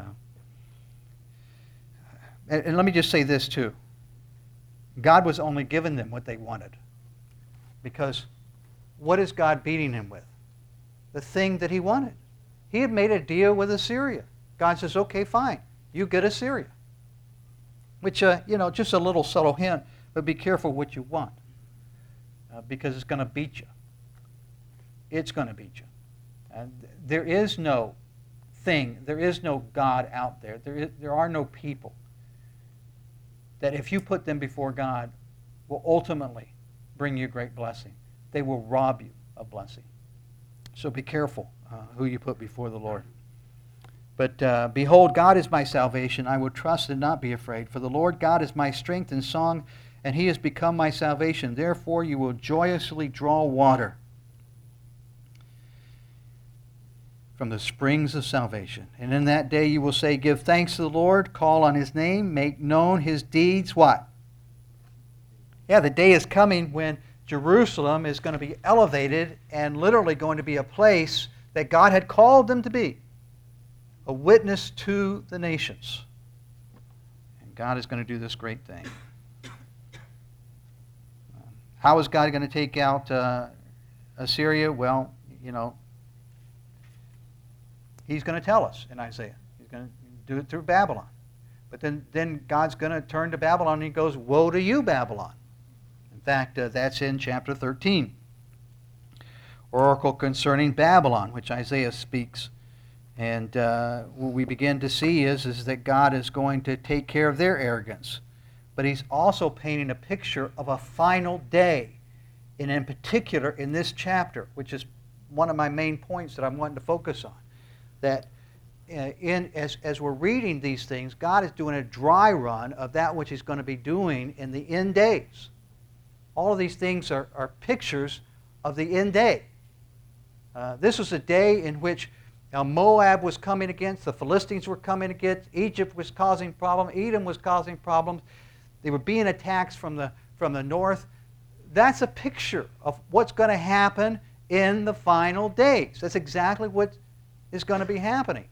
[SPEAKER 1] and, and let me just say this too. God was only giving them what they wanted. Because what is God beating him with? The thing that he wanted. He had made a deal with Assyria. God says, okay, fine. You get Assyria. Which, uh, you know, just a little subtle hint, but be careful what you want. Uh, because it's going to beat you. It's going to beat you. And there is no thing, there is no God out there. There, is, there are no people that if you put them before God will ultimately bring you great blessing. They will rob you of blessing. So be careful uh, who you put before the Lord. But uh, behold, God is my salvation. I will trust and not be afraid. For the Lord God is my strength and song, and he has become my salvation. Therefore you will joyously draw water from the springs of salvation. And in that day you will say, give thanks to the Lord, call on his name, make known his deeds. What? Yeah, the day is coming when Jerusalem is going to be elevated and literally going to be a place that God had called them to be. A witness to the nations. And God is going to do this great thing. How is God going to take out uh, Assyria? Well, you know, he's going to tell us in Isaiah. He's going to do it through Babylon. But then, then God's going to turn to Babylon and he goes, woe to you, Babylon. In fact, uh, that's in chapter thirteen. Oracle concerning Babylon, which Isaiah speaks. And uh, what we begin to see is, is that God is going to take care of their arrogance. But he's also painting a picture of a final day. And in particular, in this chapter, which is one of my main points that I'm wanting to focus on, that uh, in as, as we're reading these things, God is doing a dry run of that which he's going to be doing in the end days. All of these things are, are pictures of the end day. Uh, this was a day in which now, Moab was coming against, the Philistines were coming against, Egypt was causing problems, Edom was causing problems. They were being attacked from the, from the north. That's a picture of what's going to happen in the final days. That's exactly what is going to be happening.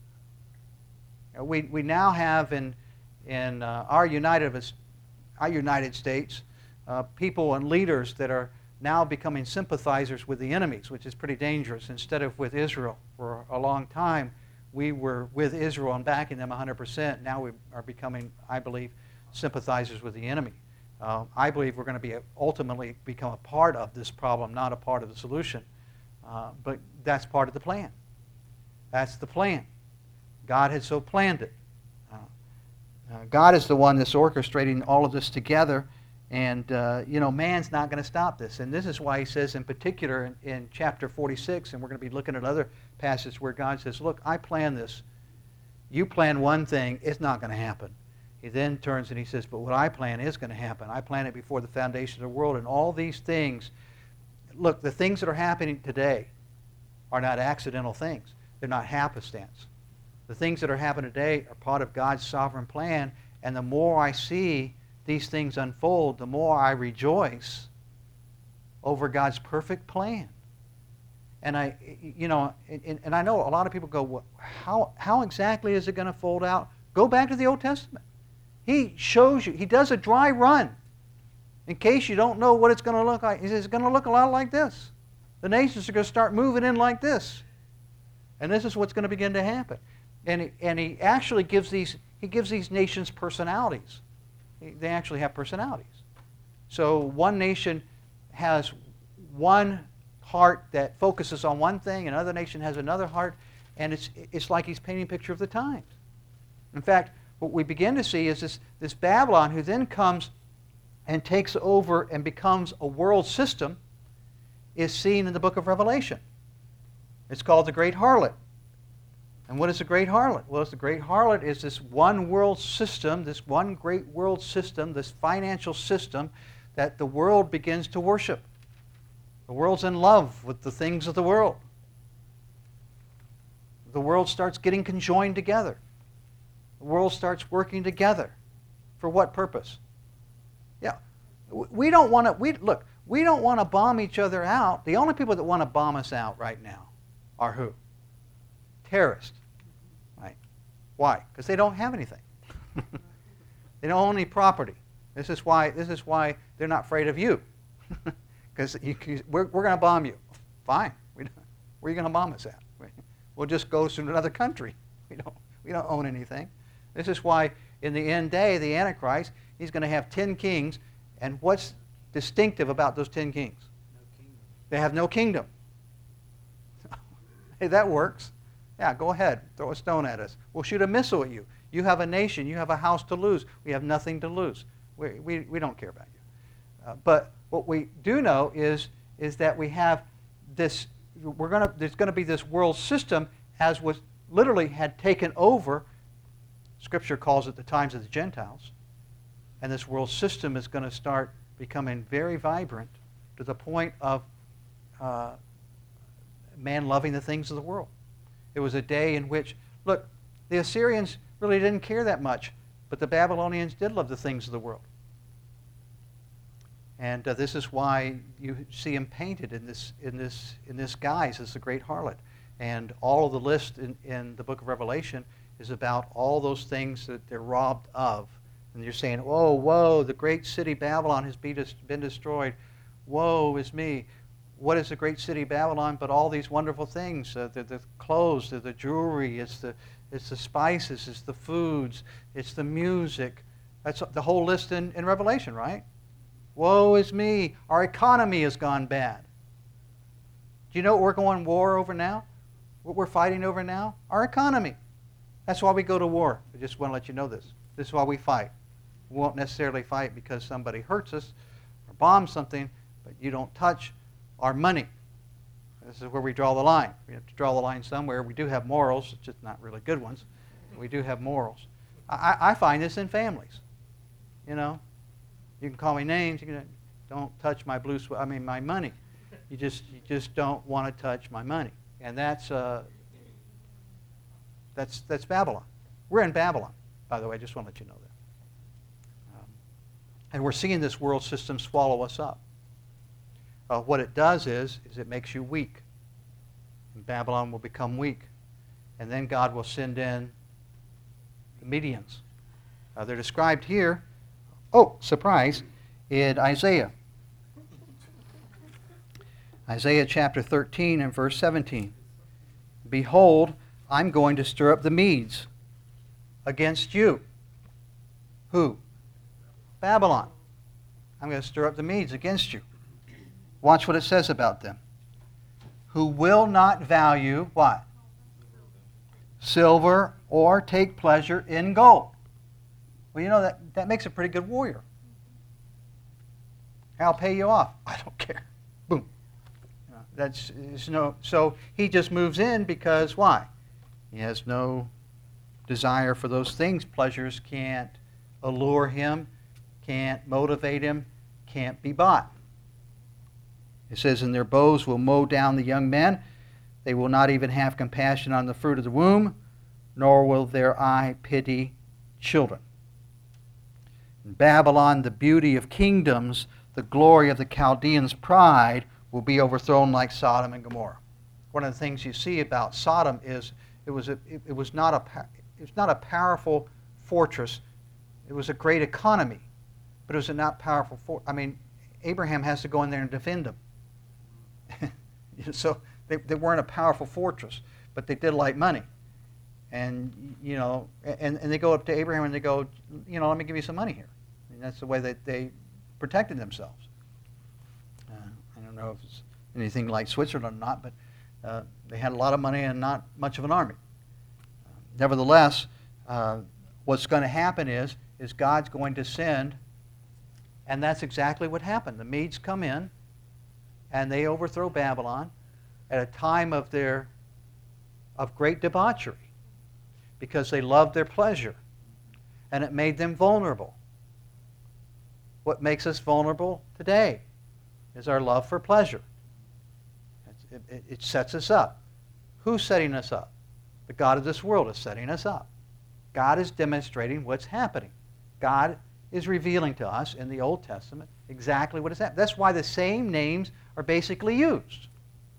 [SPEAKER 1] We, we now have in, in uh, our, United, our United States uh, people and leaders that are now becoming sympathizers with the enemies, which is pretty dangerous, instead of with Israel. For a long time, we were with Israel and backing them one hundred percent. Now we are becoming, I believe, sympathizers with the enemy. Uh, I believe we're going to be ultimately become a part of this problem, not a part of the solution. Uh, but that's part of the plan. That's the plan. God had so planned it. Uh, uh, God is the one that's orchestrating all of this together. And, uh, you know, man's not going to stop this. And this is why he says in particular in, in chapter forty-six, and we're going to be looking at other passages where God says, look, I plan this. You plan one thing, it's not going to happen. He then turns and he says, but what I plan is going to happen. I plan it before the foundation of the world. And all these things, look, the things that are happening today are not accidental things. They're not happenstance. The things that are happening today are part of God's sovereign plan. And the more I see these things unfold, the more I rejoice over God's perfect plan. And I, you know, and, and I know a lot of people go, well, how, how exactly is it going to fold out? Go back to the Old Testament. He shows you, he does a dry run. In case you don't know what it's going to look like, he says it's going to look a lot like this. The nations are going to start moving in like this. And this is what's going to begin to happen. And he, and he actually gives these, he gives these nations personalities. They actually have personalities. So one nation has one heart that focuses on one thing, another nation has another heart, and it's, it's like he's painting a picture of the times. In fact, what we begin to see is this, this Babylon who then comes and takes over and becomes a world system is seen in the book of Revelation. It's called the Great Harlot. And what is the Great Harlot? Well, the Great Harlot is this one world system, this one great world system, this financial system that the world begins to worship. The world's in love with the things of the world. The world starts getting conjoined together. The world starts working together. For what purpose? Yeah, we don't want to, we, look, we don't want to bomb each other out. The only people that want to bomb us out right now are who? Terrorists. Right? Why? Because they don't have anything. They don't own any property. This is why, this is why they're not afraid of you. Because we're, we're going to bomb you. Fine. We don't, where are you going to bomb us at? We'll just go to another country. We don't, we don't own anything. This is why in the end day, the Antichrist, he's going to have ten kings. And what's distinctive about those ten kings?
[SPEAKER 3] No kingdom.
[SPEAKER 1] They have no kingdom. Hey, that works. Yeah, go ahead. Throw a stone at us. We'll shoot a missile at you. You have a nation. You have a house to lose. We have nothing to lose. We, we, we don't care about you. Uh, but what we do know is, is that we have this, we're gonna, there's going to be this world system as was literally had taken over. Scripture calls it the times of the Gentiles. And this world system is going to start becoming very vibrant to the point of uh, man loving the things of the world. It was a day in which, look, the Assyrians really didn't care that much, but the Babylonians did love the things of the world. And uh, this is why you see him painted in this, in this, in this guise as the great harlot. And all of the list in, in the book of Revelation is about all those things that they're robbed of. And you're saying, whoa, whoa, the great city Babylon has be des- been destroyed. Woe is me. What is the great city Babylon but all these wonderful things? Uh, the, the clothes, the, the jewelry, it's the, it's the spices, it's the foods, it's the music. That's the whole list in, in Revelation, right? Woe is me. Our economy has gone bad. Do you know what we're going war over now? What we're fighting over now? Our economy. That's why we go to war. I just want to let you know this. This is why we fight. We won't necessarily fight because somebody hurts us or bombs something, but you don't touch our money. This is where we draw the line. We have to draw the line somewhere. We do have morals, just not really good ones. We do have morals. I, I find this in families. You know, you can call me names. You can, don't touch my blue sweat. I mean, my money. You just, you just don't want to touch my money, and that's uh, that's that's Babylon. We're in Babylon, by the way. I just want to let you know that. Um, and we're seeing this world system swallow us up. Uh, what it does is, is it makes you weak. And Babylon will become weak. And then God will send in the Medians. Uh, they're described here, oh, surprise, in Isaiah. Isaiah chapter thirteen and verse seventeen. Behold, I'm going to stir up the Medes against you. Who? Babylon. I'm going to stir up the Medes against you. Watch what it says about them. Who will not value what? Silver or take pleasure in gold. Well, you know, that, that makes a pretty good warrior. I'll pay you off. I don't care. Boom. You know, that's, it's no, so he just moves in because why? He has no desire for those things. Pleasures can't allure him, can't motivate him, can't be bought. It says, and their bows will mow down the young men. They will not even have compassion on the fruit of the womb, nor will their eye pity children. In Babylon, the beauty of kingdoms, the glory of the Chaldeans' pride, will be overthrown like Sodom and Gomorrah. One of the things you see about Sodom is it was a, it, it was not a it was not a powerful fortress. It was a great economy, but it was a not powerful for. I mean, Abraham has to go in there and defend them. So they, they weren't a powerful fortress, but they did like money. And, you know, and, and they go up to Abraham and they go, you know, let me give you some money here. And that's the way that they protected themselves. Uh, I don't know if it's anything like Switzerland or not, but uh, they had a lot of money and not much of an army. Nevertheless, uh, what's going to happen is, is God's going to send, and that's exactly what happened. The Medes come in, and they overthrow Babylon at a time of their of great debauchery because they loved their pleasure, and it made them vulnerable. What makes us vulnerable today is our love for pleasure. It, it, it sets us up. Who's setting us up? The God of this world is setting us up. God is demonstrating what's happening. God is revealing to us in the Old Testament exactly what is happening. That's why the same names are basically used.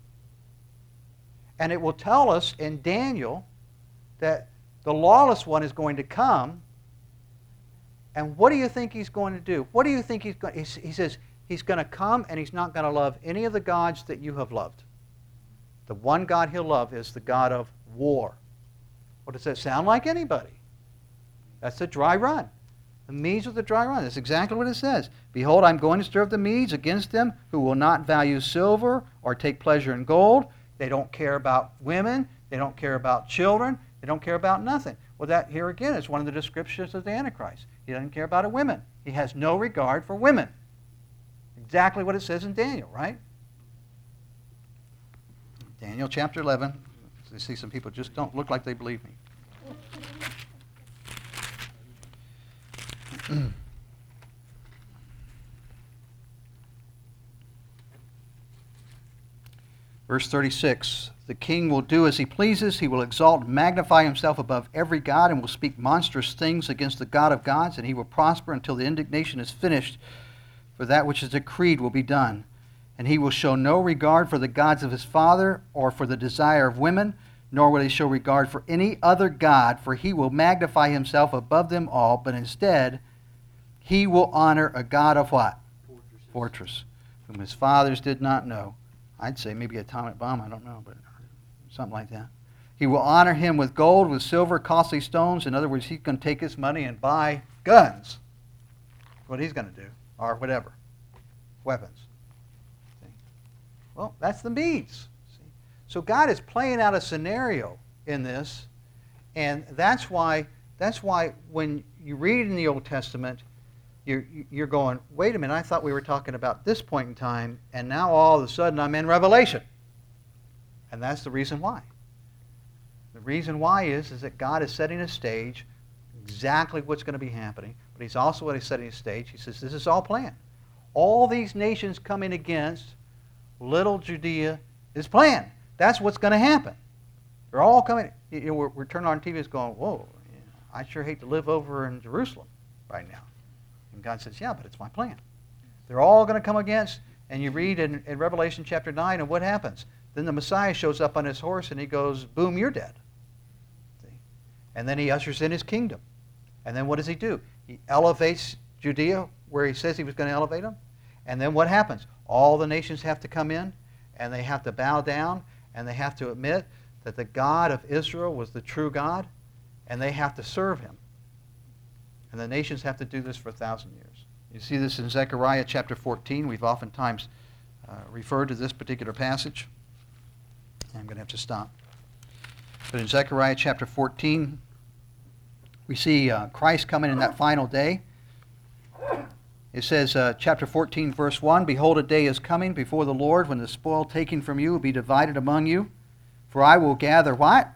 [SPEAKER 1] And it will tell us in Daniel that the lawless one is going to come. And what do you think he's going to do? What do you think he's going to do? He says he's going to come and he's not going to love any of the gods that you have loved. The one God he'll love is the God of war. What does that sound like, anybody? That's a dry run. The Medes with the dry run. That's exactly what it says. Behold, I'm going to stir up the Medes against them who will not value silver or take pleasure in gold. They don't care about women. They don't care about children. They don't care about nothing. Well, that here again is one of the descriptions of the Antichrist. He doesn't care about a women. He has no regard for women. Exactly what it says in Daniel, right? Daniel chapter eleven. I see some people just don't look like they believe me. Verse thirty-six, the king will do as he pleases. He will exalt and magnify himself above every god and will speak monstrous things against the God of gods, and he will prosper until the indignation is finished, for that which is decreed will be done. And he will show no regard for the gods of his father or for the desire of women, nor will he show regard for any other god, for he will magnify himself above them all, but instead he will honor a god of what?
[SPEAKER 3] Fortresses.
[SPEAKER 1] Fortress, whom his fathers did not know. I'd say maybe atomic bomb, I don't know, but something like that. He will honor him with gold, with silver, costly stones. In other words, he's going to take his money and buy guns. That's what he's going to do, or whatever, weapons. See? Well, that's the Medes. See? So God is playing out a scenario in this, and that's why that's why when you read in the Old Testament, You're, you're going, wait a minute, I thought we were talking about this point in time, and now all of a sudden I'm in Revelation. And that's the reason why. The reason why is, is that God is setting a stage, exactly what's going to be happening, but he's also setting a stage. He says, this is all planned. All these nations coming against little Judea is planned. That's what's going to happen. They're all coming. You know, we're, we're turning on T V, it's going, whoa, I sure hate to live over in Jerusalem right now. And God says, yeah, but it's my plan. They're all going to come against, and you read in, in Revelation chapter nine, and what happens? Then the Messiah shows up on his horse, and he goes, boom, you're dead. See? And then he ushers in his kingdom. And then what does he do? He elevates Judea where he says he was going to elevate them. And then what happens? All the nations have to come in, and they have to bow down, and they have to admit that the God of Israel was the true God, and they have to serve him. And the nations have to do this for a thousand years. You see this in Zechariah chapter fourteen. We've oftentimes uh, referred to this particular passage. I'm going to have to stop. But in Zechariah chapter fourteen, we see uh, Christ coming in that final day. It says, uh, chapter fourteen, verse one, behold, a day is coming before the Lord when the spoil taken from you will be divided among you. For I will gather what?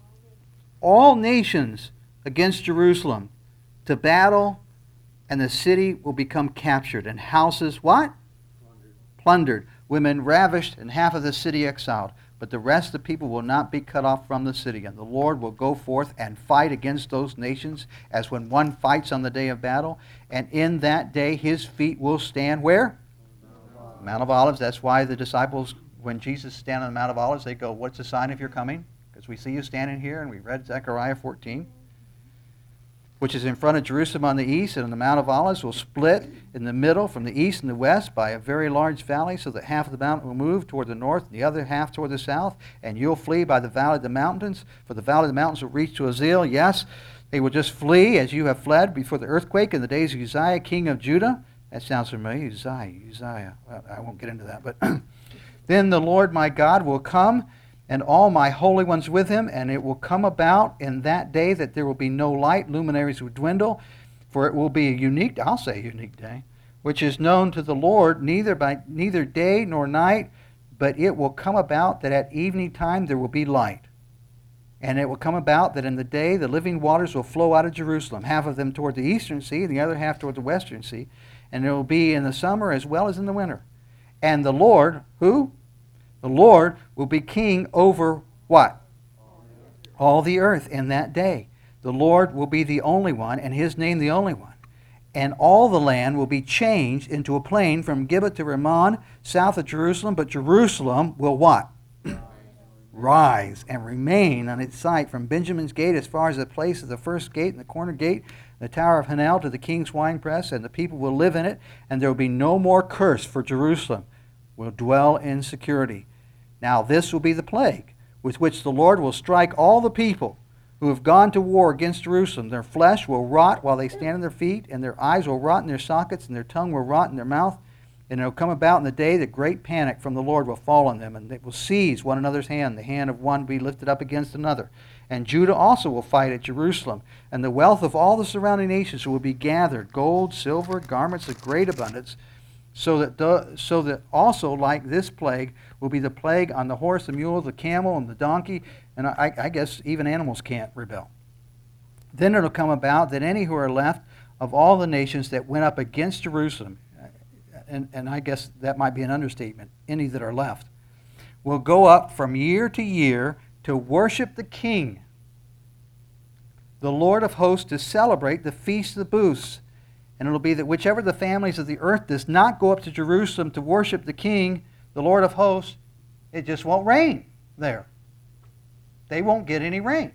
[SPEAKER 1] All nations against Jerusalem to battle, and the city will become captured, and houses what?
[SPEAKER 3] Plundered.
[SPEAKER 1] Plundered, women ravished, and half of the city exiled. But the rest of the people will not be cut off from the city. And the Lord will go forth and fight against those nations as when one fights on the day of battle. And in that day his feet will stand where? Mount of, Mount of Olives. That's why the disciples, when Jesus stand on the Mount of Olives, they go, what's the sign of your coming? Because we see you standing here, and we read Zechariah fourteen. Which is in front of Jerusalem on the east, and on the Mount of Olives will split in the middle from the east and the west by a very large valley, so that half of the mountain will move toward the north, and the other half toward the south, and you'll flee by the valley of the mountains, for the valley of the mountains will reach to Azal. Yes, they will just flee as you have fled before the earthquake in the days of Uzziah, king of Judah. That sounds familiar. Uzziah, Uzziah. Well, I won't get into that, but Then the Lord my God will come, and all my holy ones with him, and it will come about in that day that there will be no light, luminaries will dwindle, for it will be a unique, I'll say unique day, which is known to the Lord neither by neither day nor night, but it will come about that at evening time there will be light. And it will come about that in the day the living waters will flow out of Jerusalem, half of them toward the eastern sea, and the other half toward the western sea. And it will be in the summer as well as in the winter. And the Lord, who? The Lord will be king over what? All the earth in that day. The Lord will be the only one, and his name the only one. And all the land will be changed into a plain from Gibeah to Rimmon, south of Jerusalem. But Jerusalem will what? Rise and remain on its site from Benjamin's gate as far as the place of the first gate and the corner gate, the tower of Hanel to the king's winepress, and the people will live in it, and there will be no more curse, for Jerusalem will dwell in security. Now this will be the plague with which the Lord will strike all the people who have gone to war against Jerusalem. Their flesh will rot while they stand on their feet, and their eyes will rot in their sockets, and their tongue will rot in their mouth. And it will come about in the day that great panic from the Lord will fall on them, and they will seize one another's hand. The hand of one will be lifted up against another. And Judah also will fight at Jerusalem, and the wealth of all the surrounding nations will be gathered, gold, silver, garments of great abundance, so that the, so that also like this plague will be the plague on the horse, the mule, the camel, and the donkey, and I, I guess even animals can't rebel. Then it will come about that any who are left of all the nations that went up against Jerusalem, and, and I guess that might be an understatement, any that are left, will go up from year to year to worship the King, the Lord of hosts, to celebrate the Feast of the Booths. And it will be that whichever the families of the earth does not go up to Jerusalem to worship the King, the Lord of hosts, it just won't rain there. They won't get any rain.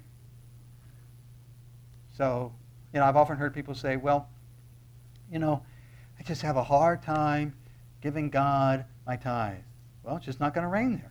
[SPEAKER 1] So, you know, I've often heard people say, well, you know, I just have a hard time giving God my tithe. Well, it's just not going to rain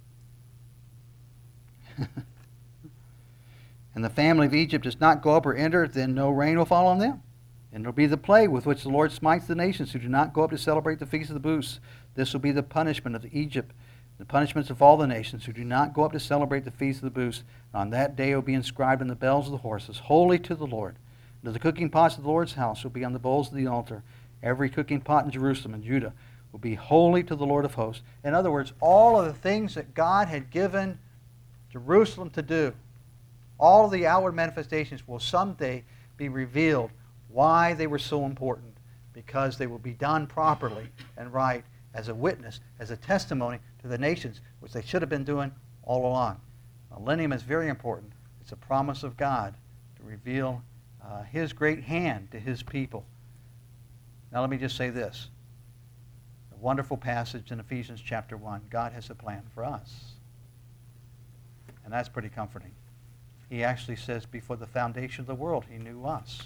[SPEAKER 1] there. And the family of Egypt does not go up or enter, then no rain will fall on them. And it will be the plague with which the Lord smites the nations who do not go up to celebrate the Feast of the Booths. This will be the punishment of Egypt, the punishments of all the nations who do not go up to celebrate the Feast of the Booths. On that day it will be inscribed in the bells of the horses, holy to the Lord. And the cooking pots of the Lord's house will be on the bowls of the altar. Every cooking pot in Jerusalem and Judah will be holy to the Lord of hosts. In other words, all of the things that God had given Jerusalem to do, all of the outward manifestations will someday be revealed why they were so important, because they will be done properly and right as a witness, as a testimony to the nations, which they should have been doing all along. Millennium is very important. It's a promise of God to reveal uh, his great hand to his people. Now let me just say this. A wonderful passage in Ephesians chapter one. God has a plan for us. And that's pretty comforting. He actually says before the foundation of the world, he knew us.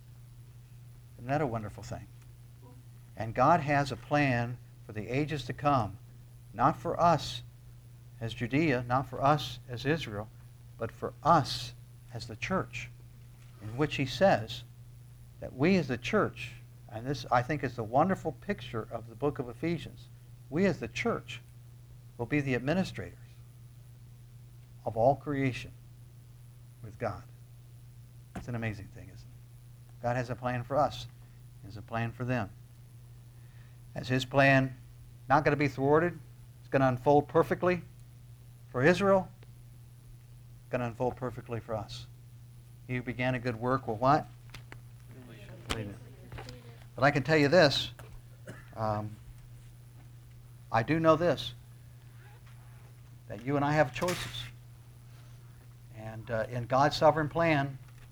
[SPEAKER 1] Isn't that a wonderful thing? And God has a plan for the ages to come, not for us as Judea, not for us as Israel, but for us as the church, in which he says that we as the church, and this I think is the wonderful picture of the book of Ephesians, we as the church will be the administrators of all creation with God. It's an amazing thing, isn't it? God has a plan for us. He has a plan for them. As his plan not going to be thwarted, it's going to unfold perfectly for Israel, it's going to unfold perfectly for us. He who began a good work will what? Complete it. But I can tell you this. Um, I do know this, that you and I have choices. And uh, in God's sovereign plan,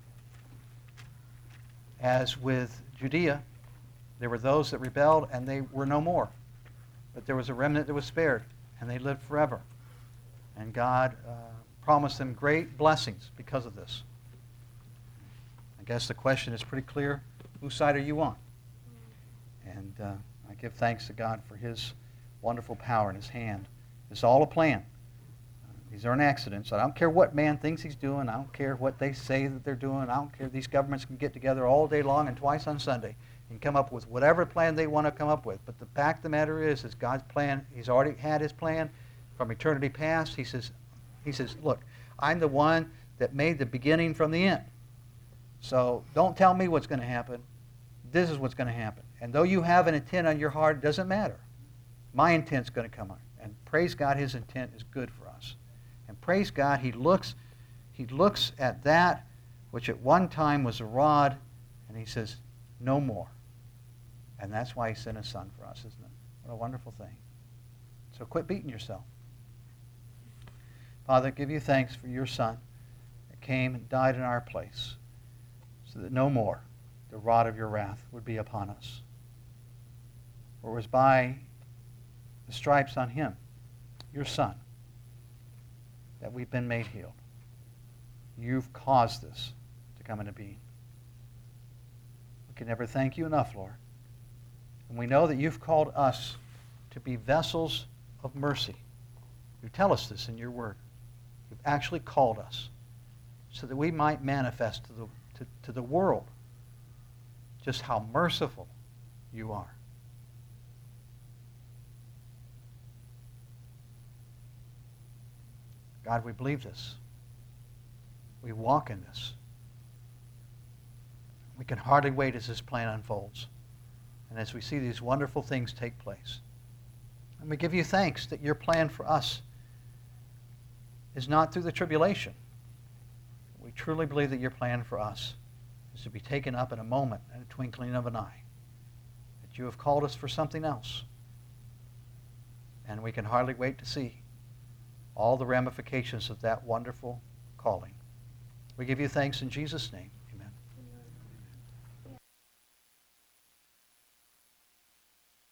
[SPEAKER 1] as with Judea, there were those that rebelled and they were no more. But there was a remnant that was spared, and they lived forever. And God uh, promised them great blessings because of this. I guess the question is pretty clear. Whose side are you on? And uh, I give thanks to God for his wonderful power in his hand. It's all a plan. These aren't accidents. I don't care what man thinks he's doing. I don't care what they say that they're doing. I don't care. These governments can get together all day long and twice on Sunday and come up with whatever plan they want to come up with. But the fact of the matter is, is God's plan, he's already had his plan from eternity past. He says, he says, look, I'm the one that made the beginning from the end. So don't tell me what's going to happen. This is what's going to happen. And though you have an intent on your heart, it doesn't matter. My intent's going to come on. And praise God, his intent is good for us. And praise God, he looks, he looks at that which at one time was a rod, and he says, no more. And that's why he sent his son for us, isn't it? What a wonderful thing. So quit beating yourself. Father, give you thanks for your son that came and died in our place so that no more the rod of your wrath would be upon us. For it was by the stripes on him, your son, that we've been made healed. You've caused this to come into being. We can never thank you enough, Lord. And we know that you've called us to be vessels of mercy. You tell us this in your word. You've actually called us so that we might manifest to the, to, to the world just how merciful you are. God, we believe this. We walk in this. We can hardly wait as this plan unfolds and as we see these wonderful things take place. And we give you thanks that your plan for us is not through the tribulation. We truly believe that your plan for us is to be taken up in a moment, in a twinkling of an eye. That you have called us for something else. And we can hardly wait to see all the ramifications of that wonderful calling. We give you thanks in Jesus' name.